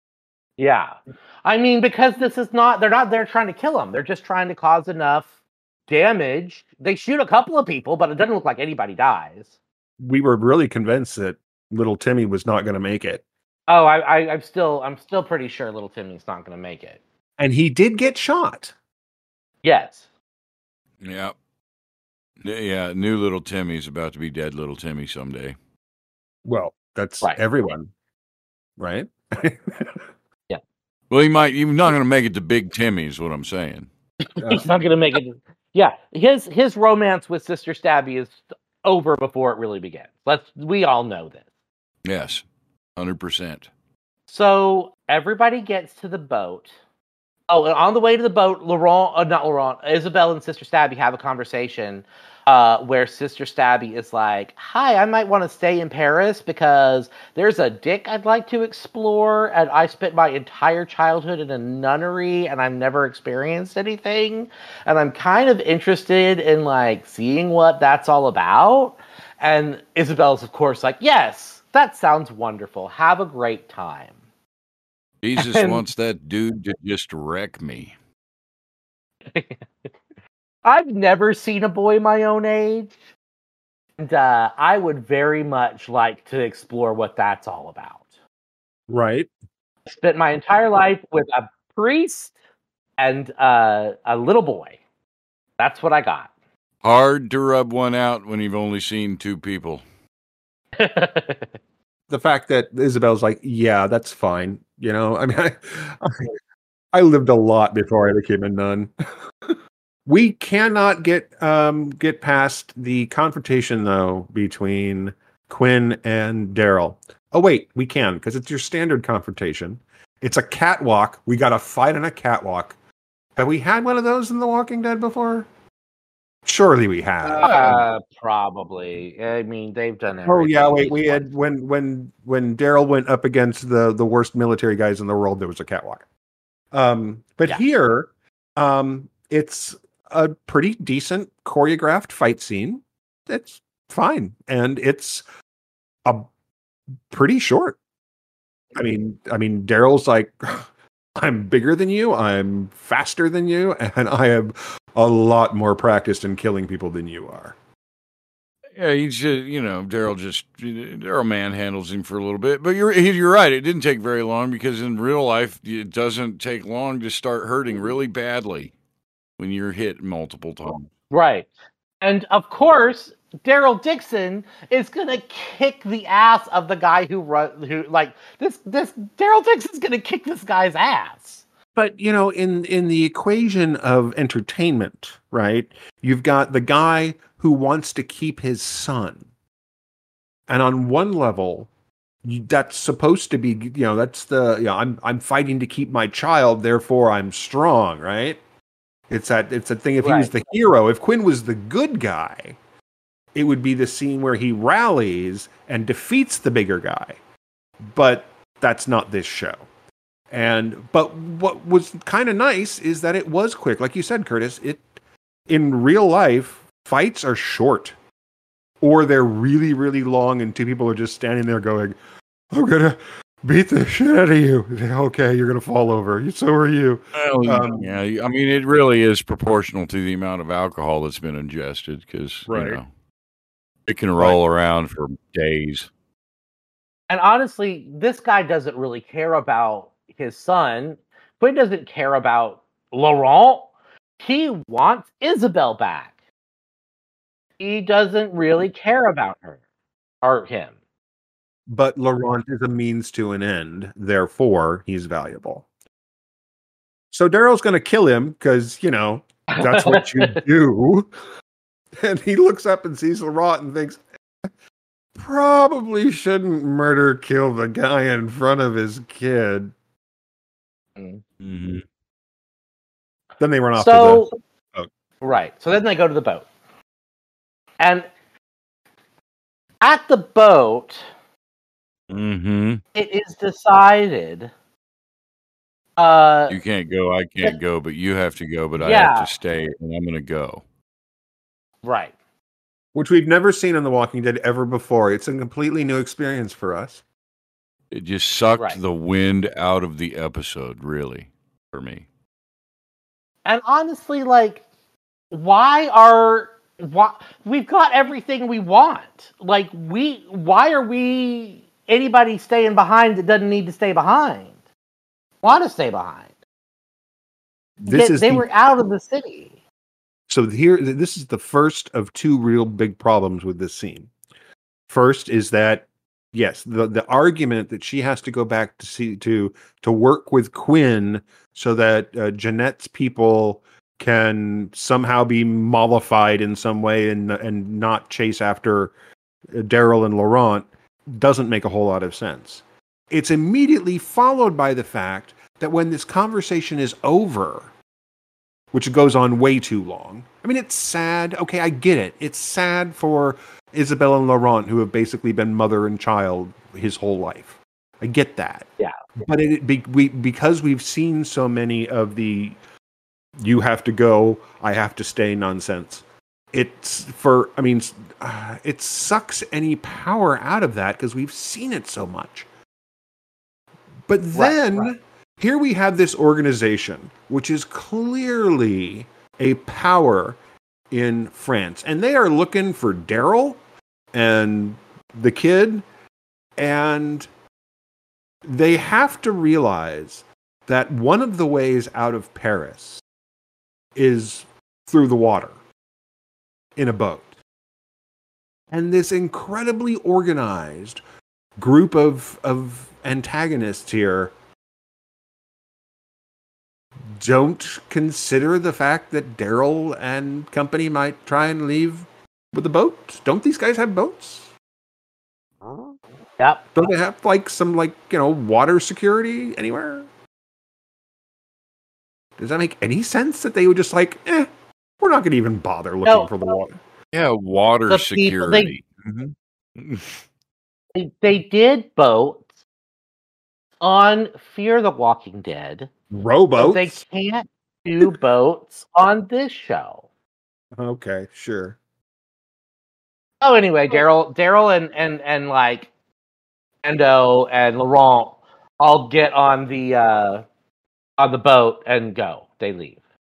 Speaker 4: Yeah. I mean, because this is not, they're not there trying to kill him. They're just trying to cause enough damage. They shoot a couple of people, but it doesn't look like anybody dies.
Speaker 3: We were really convinced that little Timmy was not going to make it.
Speaker 4: Oh, I, I, I'm still, I'm still pretty sure little Timmy's not going to make it.
Speaker 3: And he did get shot.
Speaker 4: Yes.
Speaker 2: Yeah. Yeah, new little Timmy's about to be dead little Timmy someday.
Speaker 3: Well, that's
Speaker 4: right.
Speaker 3: everyone, right?
Speaker 4: Yeah.
Speaker 2: Well, he might. He's not going to make it to Big Timmy, is what I'm saying.
Speaker 4: He's not going to make it. Yeah, his his romance with Sister Stabby is over before it really begins. Let's. We all know this.
Speaker 2: Yes, one hundred percent.
Speaker 4: So everybody gets to the boat. Oh, and on the way to the boat, Laurent, uh, not Laurent, Isabel and Sister Stabby have a conversation uh, where Sister Stabby is like, hi, I might want to stay in Paris because there's a dick I'd like to explore, and I spent my entire childhood in a nunnery, and I've never experienced anything, and I'm kind of interested in, like, seeing what that's all about. And Isabel's, of course, like, yes, that sounds wonderful. Have a great time.
Speaker 2: Jesus and, wants that dude to just wreck me.
Speaker 4: I've never seen a boy my own age, and uh, I would very much like to explore what that's all about.
Speaker 3: Right.
Speaker 4: I spent my entire life with a priest and uh, a little boy. That's what I got.
Speaker 2: Hard to rub one out when you've only seen two people.
Speaker 3: The fact that Isabel's like, yeah, that's fine. You know, I mean, I, I lived a lot before I became a nun. We cannot get um, get past the confrontation, though, between Quinn and Daryl. Oh, wait, we can, because it's your standard confrontation. It's a catwalk. We got to fight on a catwalk. Have we had one of those in The Walking Dead before? Surely we have.
Speaker 4: Uh, probably. I mean, they've done everything.
Speaker 3: Oh yeah, wait. We had when when when Daryl went up against the the worst military guys in the world. There was a catwalk. Um, but yeah. Here, um, it's a pretty decent choreographed fight scene. It's fine, and it's a pretty short. I mean, I mean, Daryl's like, I'm bigger than you, I'm faster than you, and I am a lot more practiced in killing people than you are.
Speaker 2: Yeah, he's just, you know, Daryl just, Daryl manhandles him for a little bit. But you're you're right, it didn't take very long, because in real life, it doesn't take long to start hurting really badly when you're hit multiple times.
Speaker 4: Right. And of course, Daryl Dixon is gonna kick the ass of the guy who run, who like this. This Daryl Dixon's gonna kick this guy's ass.
Speaker 3: But you know, in in the equation of entertainment, right? You've got the guy who wants to keep his son, and on one level, that's supposed to be, you know, that's the, you know, I'm I'm fighting to keep my child, therefore I'm strong, right? It's that it's a thing. If right. he was the hero, if Quinn was the good guy, it would be the scene where he rallies and defeats the bigger guy. But that's not this show. And but what was kind of nice is that it was quick. Like you said, Curtis, it in real life, fights are short. Or they're really, really long and two people are just standing there going, I'm gonna beat the shit out of you. Okay, you're gonna fall over. So are you.
Speaker 2: Well, um, yeah, I mean, it really is proportional to the amount of alcohol that's been ingested, because right. you know, it can roll right. around for days.
Speaker 4: And honestly, this guy doesn't really care about his son. Quinn doesn't care about Laurent, he wants Isabel back. He doesn't really care about her or him.
Speaker 3: But Laurent is a means to an end, therefore he's valuable. So Daryl's going to kill him because, you know, that's what you do. And he looks up and sees Laurent and thinks, probably shouldn't murder kill the guy in front of his kid.
Speaker 2: Mm-hmm.
Speaker 3: Then they run off
Speaker 4: so,
Speaker 3: to the boat.
Speaker 4: Right. So then they go to the boat. And at the boat,
Speaker 2: Mm-hmm.
Speaker 4: it is decided. Uh,
Speaker 2: You can't go, I can't go, but you have to go, but I
Speaker 4: Yeah.
Speaker 2: have to stay, and I'm going to go.
Speaker 4: right.
Speaker 3: Which we've never seen on The Walking Dead ever before. It's a completely new experience for us.
Speaker 2: It just sucked
Speaker 4: Right.
Speaker 2: the wind out of the episode, really, for me.
Speaker 4: And honestly, like, why are why we've got everything we want? Like, we why are we anybody staying behind that doesn't need to stay behind? Want to stay behind?
Speaker 3: This
Speaker 4: Yet
Speaker 3: is
Speaker 4: they
Speaker 3: the-
Speaker 4: were out of the city.
Speaker 3: So here, this is the first of two real big problems with this scene. First is that, yes, the, the argument that she has to go back to see to to work with Quinn so that uh, Jeanette's people can somehow be mollified in some way and and not chase after Daryl and Laurent doesn't make a whole lot of sense. It's immediately followed by the fact that when this conversation is over, which goes on way too long. I mean, it's sad. Okay, I get it. It's sad for Isabel and Laurent, who have basically been mother and child his whole life. I get that.
Speaker 4: Yeah.
Speaker 3: But it, be, we, because we've seen so many of the you have to go, I have to stay nonsense, it's for, I mean, uh, it sucks any power out of that because we've seen it so much. But then...
Speaker 4: Right, right.
Speaker 3: Here we have this organization, which is clearly a power in France. And they are looking for Daryl and the kid. And they have to realize that one of the ways out of Paris is through the water in a boat. And this incredibly organized group of, of antagonists here don't consider the fact that Daryl and company might try and leave with the boat. Don't these guys have boats?
Speaker 4: Yep.
Speaker 3: Don't they have like some like, you know, water security anywhere? Does that make any sense that they would just like, eh, we're not going to even bother looking
Speaker 4: No.
Speaker 3: for the water?
Speaker 2: Yeah, water
Speaker 4: The people, they-
Speaker 2: security. Mhm.
Speaker 4: They, they did boats on Fear the Walking Dead.
Speaker 3: Rowboats?
Speaker 4: But they can't do boats on this show.
Speaker 3: Okay, sure.
Speaker 4: Oh, anyway, Daryl, Daryl, and and and like Endo and Laurent all get on the uh, on the boat and go. They leave.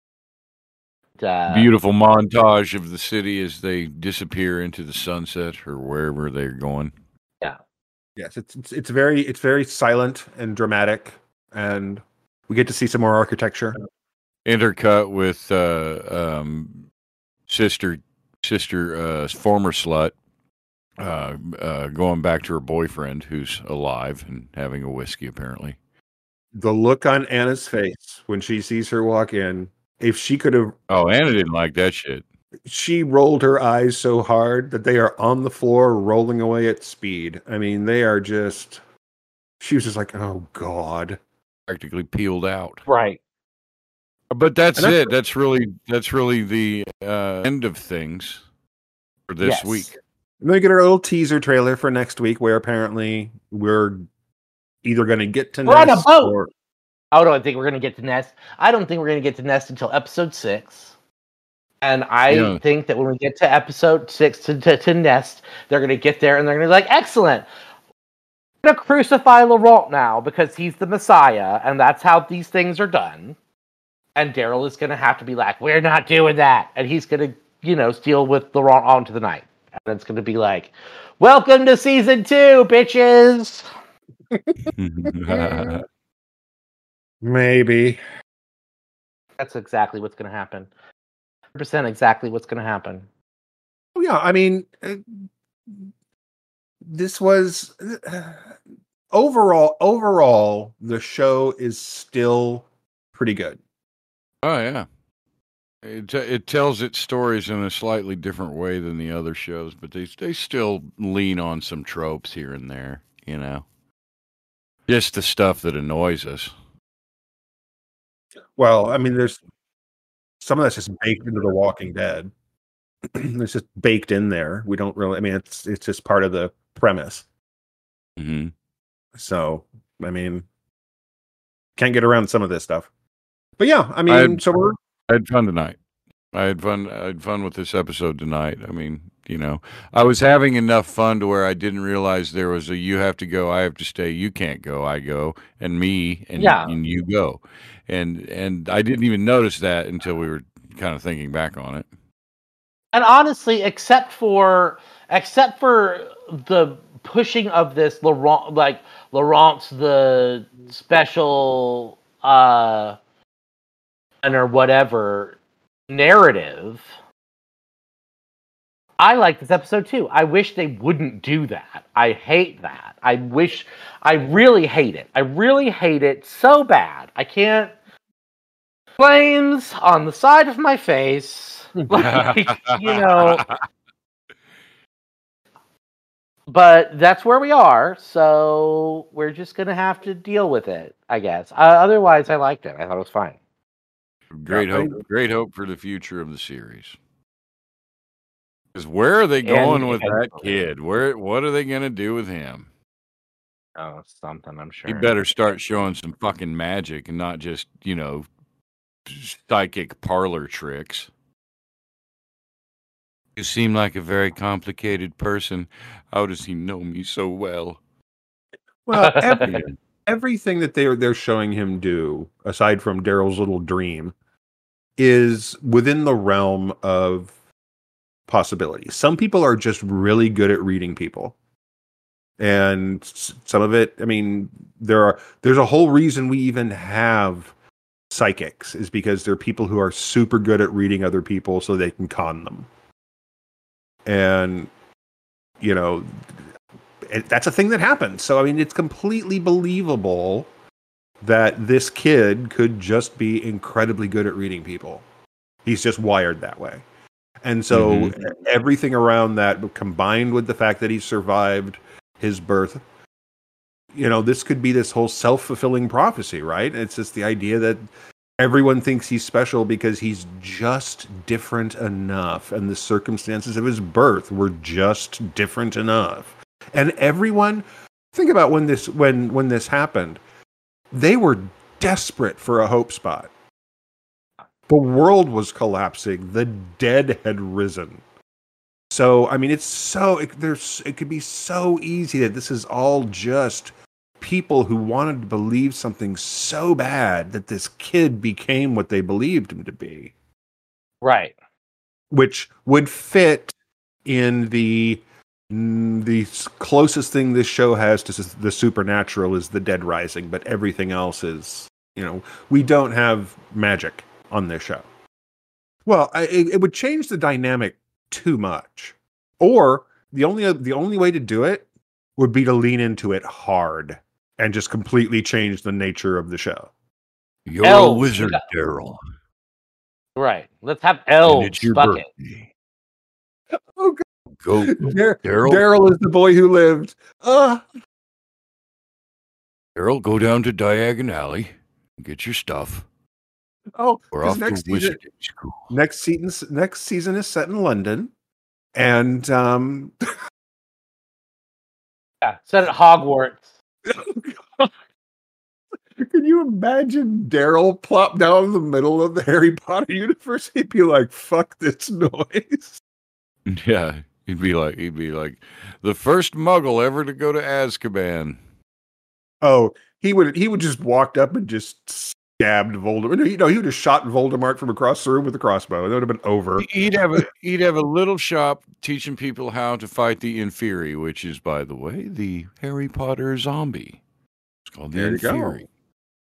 Speaker 4: Uh,
Speaker 2: Beautiful montage of the city as they disappear into the sunset or wherever they're going.
Speaker 3: Yes, it's, it's it's very it's very silent and dramatic, and we get to see some more architecture.
Speaker 2: Intercut with uh, um, sister, sister, uh, former slut, uh, uh, going back to her boyfriend who's alive and having a whiskey apparently.
Speaker 3: The look on Anna's face when she sees her walk in, if she could have,
Speaker 2: Oh, Anna didn't like that shit.
Speaker 3: she rolled her eyes so hard that they are on the floor rolling away at speed. I mean, they are just, she was just like, oh God.
Speaker 2: Practically peeled out.
Speaker 4: right.
Speaker 2: But that's,
Speaker 3: And that's-
Speaker 2: it. That's really that's really the uh, end of things for this
Speaker 4: Yes.
Speaker 2: week.
Speaker 3: And then we get our little teaser trailer for next week where apparently we're either going to get to
Speaker 4: We're on a
Speaker 3: Nest
Speaker 4: boat.
Speaker 3: or
Speaker 4: I don't think we're going to get to Nest. I don't think we're going to get to Nest until episode six. And I
Speaker 2: Yeah.
Speaker 4: think that when we get to episode six to, to, to Nest, they're going to get there and they're going to be like, excellent. We're going to crucify Laurent now because he's the Messiah, and that's how these things are done. And Daryl is going to have to be like, we're not doing that. And he's going to, you know, steal with Laurent onto the night. And it's going to be like, welcome to season two, bitches.
Speaker 3: maybe.
Speaker 4: That's exactly what's going to happen. one hundred percent exactly what's going to happen.
Speaker 3: Oh, yeah, I mean, uh, this was uh, overall. Overall, the show is still pretty good.
Speaker 2: Oh yeah, it t- it tells its stories in a slightly different way than the other shows, but they they still lean on some tropes here and there. You know, just the stuff that annoys us.
Speaker 3: Well, I mean, there's some of that's just baked into The Walking Dead. It's just baked in there. We don't really. I mean, it's it's just part of the premise.
Speaker 2: Mm-hmm.
Speaker 3: So, I mean, can't get around some of this stuff. But yeah, I mean,
Speaker 2: I had,
Speaker 3: so we're.
Speaker 2: I had fun tonight. I had fun. I had fun with this episode tonight. I mean, you know, I was having enough fun to where I didn't realize there was a "you have to go, I have to stay, you can't go, I go," and me and,
Speaker 4: Yeah.
Speaker 2: and you go, and and I didn't even notice that until we were kind of thinking back on it.
Speaker 4: And honestly, except for except for the pushing of this Laurent, like Laurent's the special uh or whatever narrative, I like this episode too. I wish they wouldn't do that. I hate that. I wish I really hate it. I really hate it so bad. I can't. Flames on the side of my face. Like, you know, but that's where we are, so we're just gonna have to deal with it, I guess. Uh, otherwise, I liked it. I thought it was fine.
Speaker 2: Great
Speaker 3: Yeah,
Speaker 2: hope, great hope for the future of the series. Because where are they
Speaker 4: And
Speaker 2: going with that
Speaker 4: eventually-
Speaker 2: kid? Where, what are they going to do with him?
Speaker 4: Oh, something, I'm sure.
Speaker 2: He better start showing some fucking magic and not just, you know, psychic parlor tricks. You seem like a very complicated person. How does he know me so well?
Speaker 3: Well, every, everything that they're they're showing him do, aside from Daryl's little dream, is within the realm of possibility. Some people are just really good at reading people, and s- some of it. I mean, there are there's a whole reason we even have psychics is because they're people who are super good at reading other people so they can con them. And you know, it, that's a thing that happens. So I mean, it's completely believable that this kid could just be incredibly good at reading people. He's just wired that way. And so
Speaker 2: Mhm.
Speaker 3: everything around that, combined with the fact that he survived his birth, you know, this could be this whole self-fulfilling prophecy, right? It's just the idea that everyone thinks he's special because he's just different enough, and the circumstances of his birth were just different enough. And everyone, think about when this when when this happened, they were desperate for a hope spot. The world was collapsing. The dead had risen. So, I mean, it's so it, there's it could be so easy that this is all just people who wanted to believe something so bad that this kid became what they believed him to be,
Speaker 4: Right.
Speaker 3: which would fit in the mm, the s- closest thing this show has to s- the supernatural is the dead rising, but everything else is, you know, we don't have magic on this show. Well, I, it, it would change the dynamic too much, or the only the only way to do it would be to lean into it hard and just completely change the nature of the show.
Speaker 2: You're
Speaker 4: Elves.
Speaker 2: a wizard,
Speaker 4: Yeah.
Speaker 2: Daryl.
Speaker 4: Right. Let's have
Speaker 2: And
Speaker 4: elves.
Speaker 2: it's your
Speaker 4: Fuck it.
Speaker 2: birthday.
Speaker 3: Oh, God.
Speaker 2: Go,
Speaker 3: Dar-
Speaker 2: Daryl.
Speaker 3: Daryl is the boy who lived. Uh,
Speaker 2: Daryl, go down to Diagon Alley and get your stuff.
Speaker 3: oh,
Speaker 2: We're
Speaker 3: 'cause
Speaker 2: off to
Speaker 3: next season,
Speaker 2: wizarding school.
Speaker 3: next season, next season is set in London, and um,
Speaker 4: Yeah. Set at Hogwarts.
Speaker 3: can you imagine Daryl plop down in the middle of the Harry Potter universe? He'd be like, "Fuck this noise."
Speaker 2: Yeah, he'd be like, he'd be like, the first Muggle ever to go to Azkaban.
Speaker 3: Oh, he would he would just walked up and just stabbed Voldemort. No, you know, he would have shot Voldemort from across the room with a crossbow. That would have been over.
Speaker 2: He'd have a he'd have a little shop teaching people how to fight the Inferi, which is, by the way, the Harry Potter zombie. It's called the
Speaker 3: There you go.
Speaker 2: Inferi.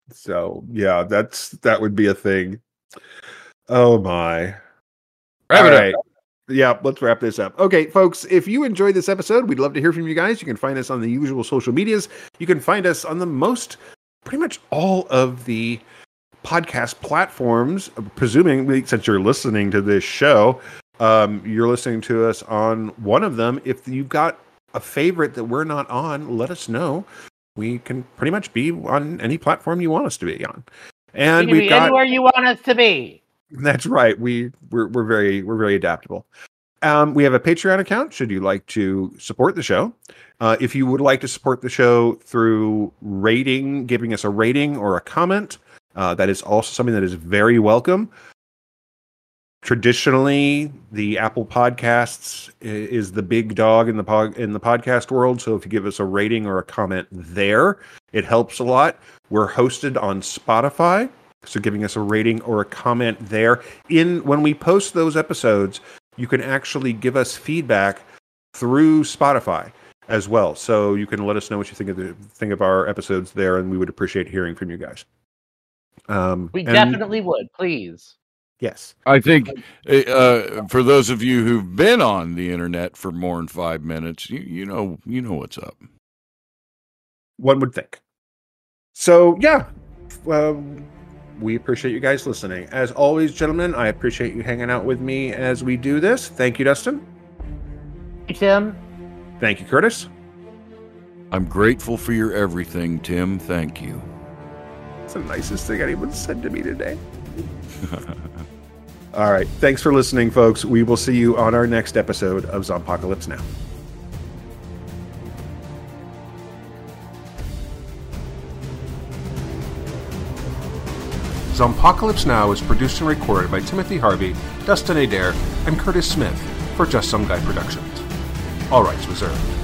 Speaker 3: So yeah, that's that would be a thing. Oh my.
Speaker 2: Wrap
Speaker 3: All
Speaker 2: it up.
Speaker 3: right. Yeah, let's wrap this up. Okay, folks, if you enjoyed this episode, we'd love to hear from you guys. You can find us on the usual social medias. You can find us on the most, pretty much all of the podcast platforms, presuming since you're listening to this show, um, you're listening to us on one of them. If you've got a favorite that we're not on, let us know. We can pretty much be on any platform you want us to be on. And
Speaker 4: we can
Speaker 3: we've
Speaker 4: be
Speaker 3: got
Speaker 4: anywhere you want us to be.
Speaker 3: That's right. We we're we're very we're very adaptable. Um, we have a Patreon account. Should you like to support the show? Uh, if you would like to support the show through rating, giving us a rating or a comment, uh, that is also something that is very welcome. Traditionally, the Apple Podcasts is the big dog in the pod, in the podcast world. So if you give us a rating or a comment there, it helps a lot. We're hosted on Spotify. So giving us a rating or a comment there. In when we post those episodes, you can actually give us feedback through Spotify as well. So you can let us know what you think of the think of our episodes there, and we would appreciate hearing from you guys. Um,
Speaker 4: We
Speaker 3: and-
Speaker 4: definitely would, please.
Speaker 3: Yes.
Speaker 2: I think uh, for those of you who've been on the internet for more than five minutes, you, you know you know what's up.
Speaker 3: One would think. So yeah, um, we appreciate you guys listening. As always, gentlemen, I appreciate you hanging out with me as we do this. Thank you, Dustin.
Speaker 4: Hey, Tim.
Speaker 3: Thank you, Curtis.
Speaker 2: I'm grateful for your everything, Tim. Thank you.
Speaker 3: It's the nicest thing anyone said to me today. All right. Thanks for listening, folks. We will see you on our next episode of Zompocalypse Now. Zompocalypse Now is produced and recorded by Timothy Harvey, Dustin Adair, and Curtis Smith for Just Some Guy Productions. All rights reserved.